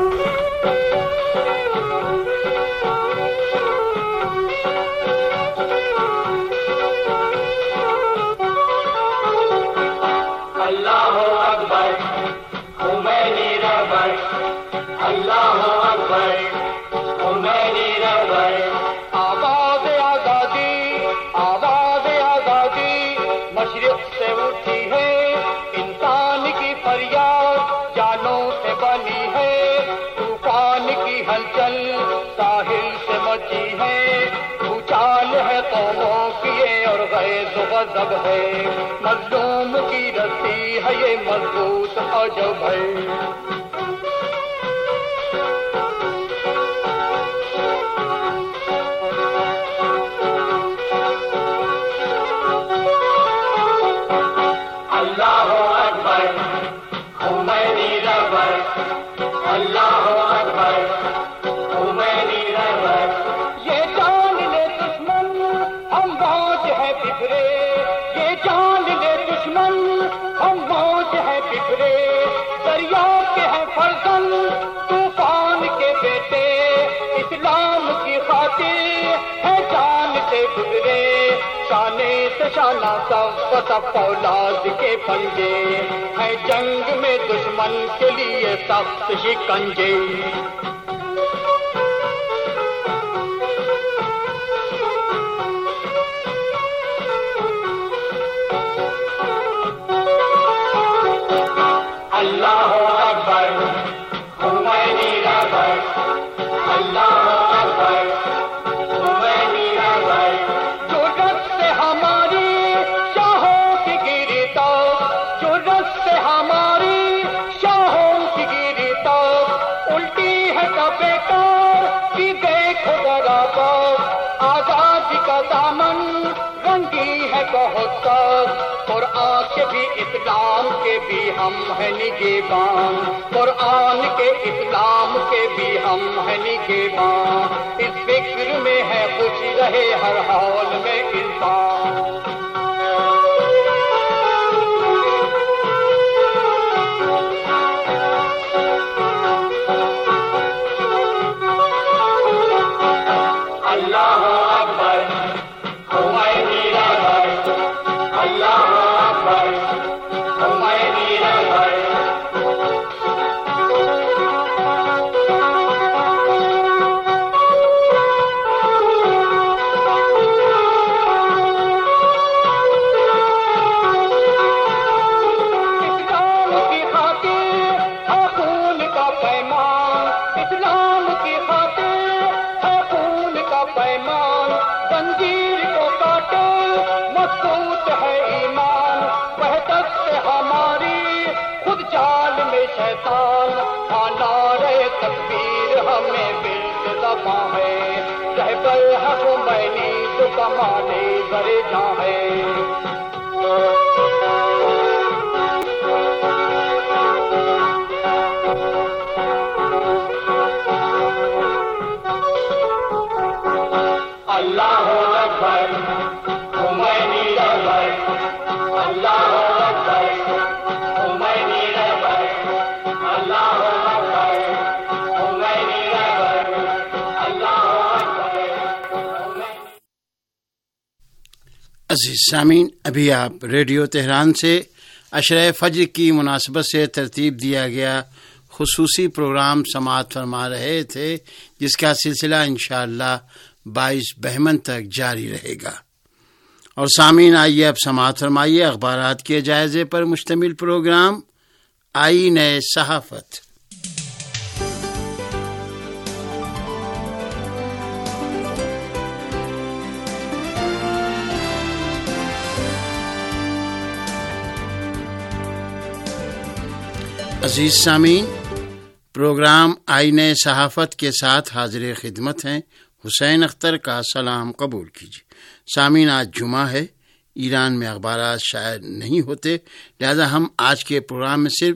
غضب ہے مظلوم کی رسی ہے یہ مضبوط عجب ہے. اللہ اکبر خمینی رہبر، اللہ اکبر خمینی رہبر. یہ جان لے دشمن ہم موج ہے بکھرے، یہ جان لے دشمن ہم موج ہے بکھرے. دریا کے ہیں فرزند طوفان کے بیٹے، اسلام کی خاطر ہے جان سے گزرے. شانے سے شانہ سب سب اولاد کے پنجے ہے جنگ میں دشمن کے لیے سخت شکنجے. اللہ اکبر خمینی رہبر، اللہ اکبر خمینی رہبر. جو رت سے ہماری شاہوں کی گری تو، جو رت سے ہماری شاہوں کی گری تو الٹی ہے کبے کار کی دیکھو ذرا بات. آزادی کا دامن رنگی ہے بہت سخت، قرآن کے بھی اسلام کے بھی ہم ہیں نگہبان، قرآن کے اسلام کے بھی ہم ہیں نگہبان. اس فکر میں ہے خوش رہے ہر حال میں انسان. اللہ اکبر خمینی رہبر، اللہ اکبر خمینی رہبر. اسلام کی خاطر ہے خون کا پیمان، اسلام کی خاطر ہے خون کا پیمان. زنجیر کو کاٹے مضبوط ہے ایمان، وحدت سے ہماری خود جال میں شیطان. نعرہ تکبیر ہمیں بلد زباں ہے، رہبر ہے خمینی جو کمانے زرے جاں ہے. اللہ اکبر خمینی رہبر، اللہ اکبر خمینی رہبر، اللہ اکبر خمینی رہبر، اللہ اکبر. عزیز سامعین، ابھی آپ ریڈیو تہران سے عشرہ فجر کی مناسبت سے ترتیب دیا گیا خصوصی پروگرام سماعت فرما رہے تھے، جس کا سلسلہ انشاءاللہ بائیس بہمن تک جاری رہے گا. اور سامعین، آئیے اب سماعت فرمائیے اخبارات کے جائزے پر مشتمل پروگرام آئین صحافت. عزیز سامعین، پروگرام آئین صحافت کے ساتھ حاضر خدمت ہیں. حسین اختر کا سلام قبول کیجیے. سامعین، آج جمعہ ہے، ایران میں اخبارات شائع نہیں ہوتے، لہذا ہم آج کے پروگرام میں صرف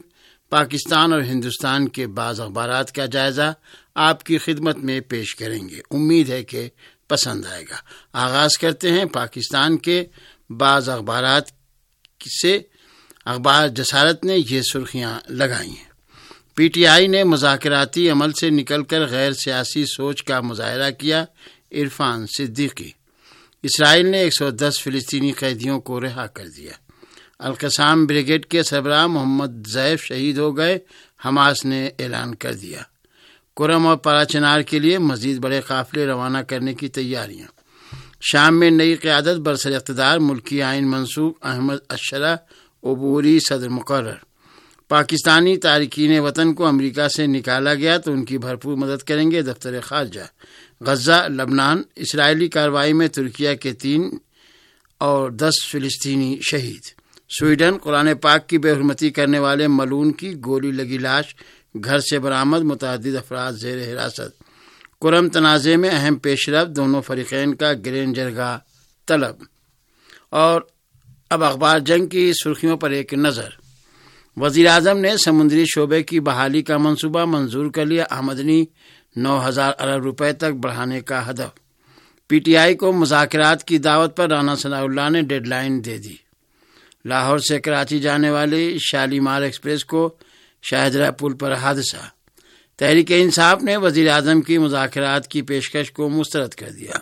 پاکستان اور ہندوستان کے بعض اخبارات کا جائزہ آپ کی خدمت میں پیش کریں گے. امید ہے کہ پسند آئے گا. آغاز کرتے ہیں پاکستان کے بعض اخبارات سے. اخبار جسارت نے یہ سرخیاں لگائی ہیں. پی ٹی آئی نے مذاکراتی عمل سے نکل کر غیر سیاسی سوچ کا مظاہرہ کیا. عرفان صدیقی. اسرائیل نے ایک سو دس فلسطینی قیدیوں کو رہا کر دیا. القسام بریگیڈ کے سربراہ محمد زیف شہید ہو گئے. حماس نے اعلان کر دیا. کرم اور پارا چنار کے لیے مزید بڑے قافلے روانہ کرنے کی تیاریاں. شام میں نئی قیادت برسر اقتدار. ملکی آئین منسوخ. احمد اشرا عبوری صدر مقرر. پاکستانی تارکین وطن کو امریکہ سے نکالا گیا تو ان کی بھرپور مدد کریں گے دفتر خارجہ. غزہ لبنان. اسرائیلی کارروائی میں ترکیہ کے تین اور دس فلسطینی شہید. سویڈن. قرآن پاک کی بے حرمتی کرنے والے ملعون کی گولی لگی لاش گھر سے برآمد. متعدد افراد زیر حراست. کرم تنازع میں اہم پیش رفت. دونوں فریقین کا گرین جرگہ طلب. اور اب اخبار جنگ کی سرخیوں پر ایک نظر. وزیر اعظم نے سمندری شعبے کی بحالی کا منصوبہ منظور کر لیا. آمدنی نو ہزار ارب روپے تک بڑھانے کا ہدف. پی ٹی آئی کو مذاکرات کی دعوت پر رانا ثناء اللہ نے ڈیڈ لائن دے دی. لاہور سے کراچی جانے والی شالیمار ایکسپریس کو شاہدرہ پل پر حادثہ. تحریک انصاف نے وزیر اعظم کی مذاکرات کی پیشکش کو مسترد کر دیا.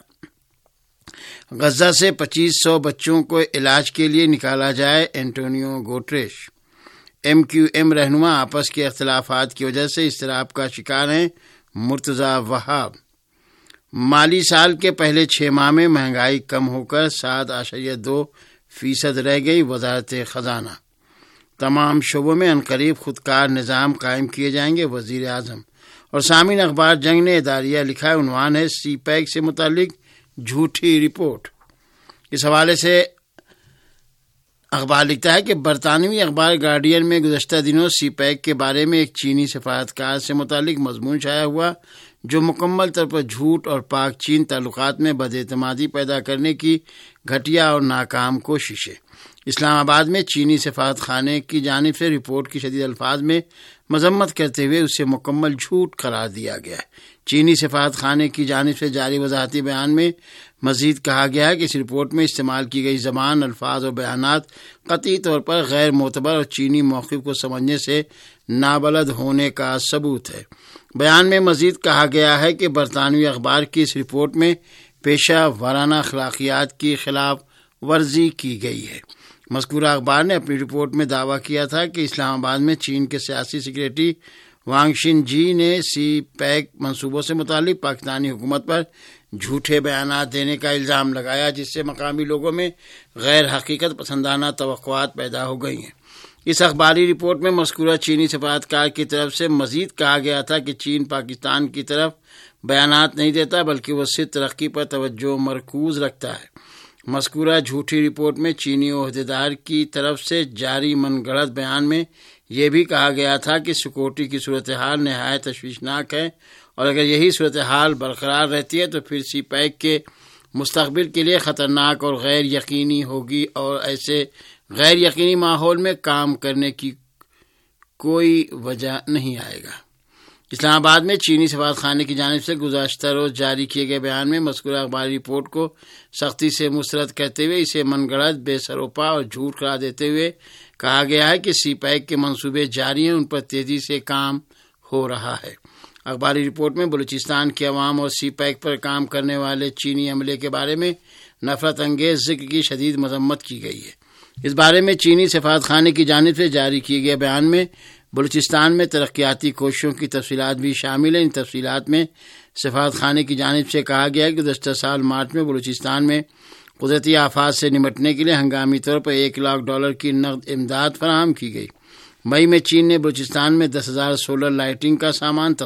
غزہ سے پچیس سو بچوں کو علاج کے لیے نکالا جائے. Antonio Guterres. M Q M رہنما آپس کے اختلافات کی وجہ سے اضطراب کا شکار ہیں. مرتضی وہاب. مالی سال کے پہلے چھ ماہ میں مہنگائی کم ہو کر سات اشاریہ دو فیصد رہ گئی. وزارت خزانہ. تمام شعبوں میں عنقریب خودکار نظام قائم کیے جائیں گے. وزیر اعظم. اور سامعین اخبار جنگ نے اداریہ لکھا ہے. عنوان ہے سی پیک سے متعلق جھوٹی رپورٹ. اس حوالے سے اخبار لکھتا ہے کہ برطانوی اخبار گارڈین میں گزشتہ دنوں سی پیک کے بارے میں ایک چینی سفارتکار سے متعلق مضمون شائع ہوا جو مکمل طور پر جھوٹ اور پاک چین تعلقات میں بد اعتمادی پیدا کرنے کی گھٹیا اور ناکام کوشش ہے. اسلام آباد میں چینی سفارت خانے کی جانب سے رپورٹ کی شدید الفاظ میں مذمت کرتے ہوئے اسے مکمل جھوٹ قرار دیا گیا ہے. چینی سفارت خانے کی جانب سے جاری وضاحتی بیان میں مزید کہا گیا ہے کہ اس رپورٹ میں استعمال کی گئی زبان، الفاظ اور بیانات قطعی طور پر غیر معتبر اور چینی موقف کو سمجھنے سے نابلد ہونے کا ثبوت ہے. بیان میں مزید کہا گیا ہے کہ برطانوی اخبار کی اس رپورٹ میں پیشہ ورانہ اخلاقیات کی خلاف ورزی کی گئی ہے. مذکورہ اخبار نے اپنی رپورٹ میں دعویٰ کیا تھا کہ اسلام آباد میں چین کے سیاسی سیکریٹری وانگ شن جی نے سی پیک منصوبوں سے متعلق پاکستانی حکومت پر جھوٹے بیانات دینے کا الزام لگایا، جس سے مقامی لوگوں میں غیر حقیقت پسندانہ توقعات پیدا ہو گئی ہیں. اس اخباری رپورٹ میں مذکورہ چینی سفارتکار کی طرف سے مزید کہا گیا تھا کہ چین پاکستان کی طرف بیانات نہیں دیتا بلکہ وہ صرف ترقی پر توجہ مرکوز رکھتا ہے. مذکورہ جھوٹی رپورٹ میں چینی عہدیدار کی طرف سے جاری من گھڑت بیان میں یہ بھی کہا گیا تھا کہ سیکورٹی کی صورتحال نہایت تشویشناک ہے اور اگر یہی صورتحال برقرار رہتی ہے تو پھر سی پیک کے مستقبل کے لیے خطرناک اور غیر یقینی ہوگی اور ایسے غیر یقینی ماحول میں کام کرنے کی کوئی وجہ نہیں آئے گا. اسلام آباد میں چینی سفارت خانے کی جانب سے گزشتہ روز جاری کیے گئے بیان میں مذکورہ اخباری رپورٹ کو سختی سے مسترد کرتے ہوئے اسے من گھڑت، بے سروپا اور جھوٹ قرار دیتے ہوئے کہا گیا ہے کہ سی پیک کے منصوبے جاری ہیں، ان پر تیزی سے کام ہو رہا ہے. اخباری رپورٹ میں بلوچستان کے عوام اور سی پیک پر کام کرنے والے چینی عملے کے بارے میں نفرت انگیز ذکر کی شدید مذمت کی گئی ہے. اس بارے میں چینی سفارت خانے کی جانب سے جاری کیے گئے بیان میں بلوچستان میں ترقیاتی کوششوں کی تفصیلات بھی شامل ہیں. ان تفصیلات میں سفارت خانے کی جانب سے کہا گیا کہ گزشتہ سال مارچ میں بلوچستان میں قدرتی آفات سے نمٹنے کے لیے ہنگامی طور پر ایک لاکھ ڈالر کی نقد امداد فراہم کی گئی. مئی میں چین نے بلوچستان میں دس ہزار سولر لائٹنگ کا سامان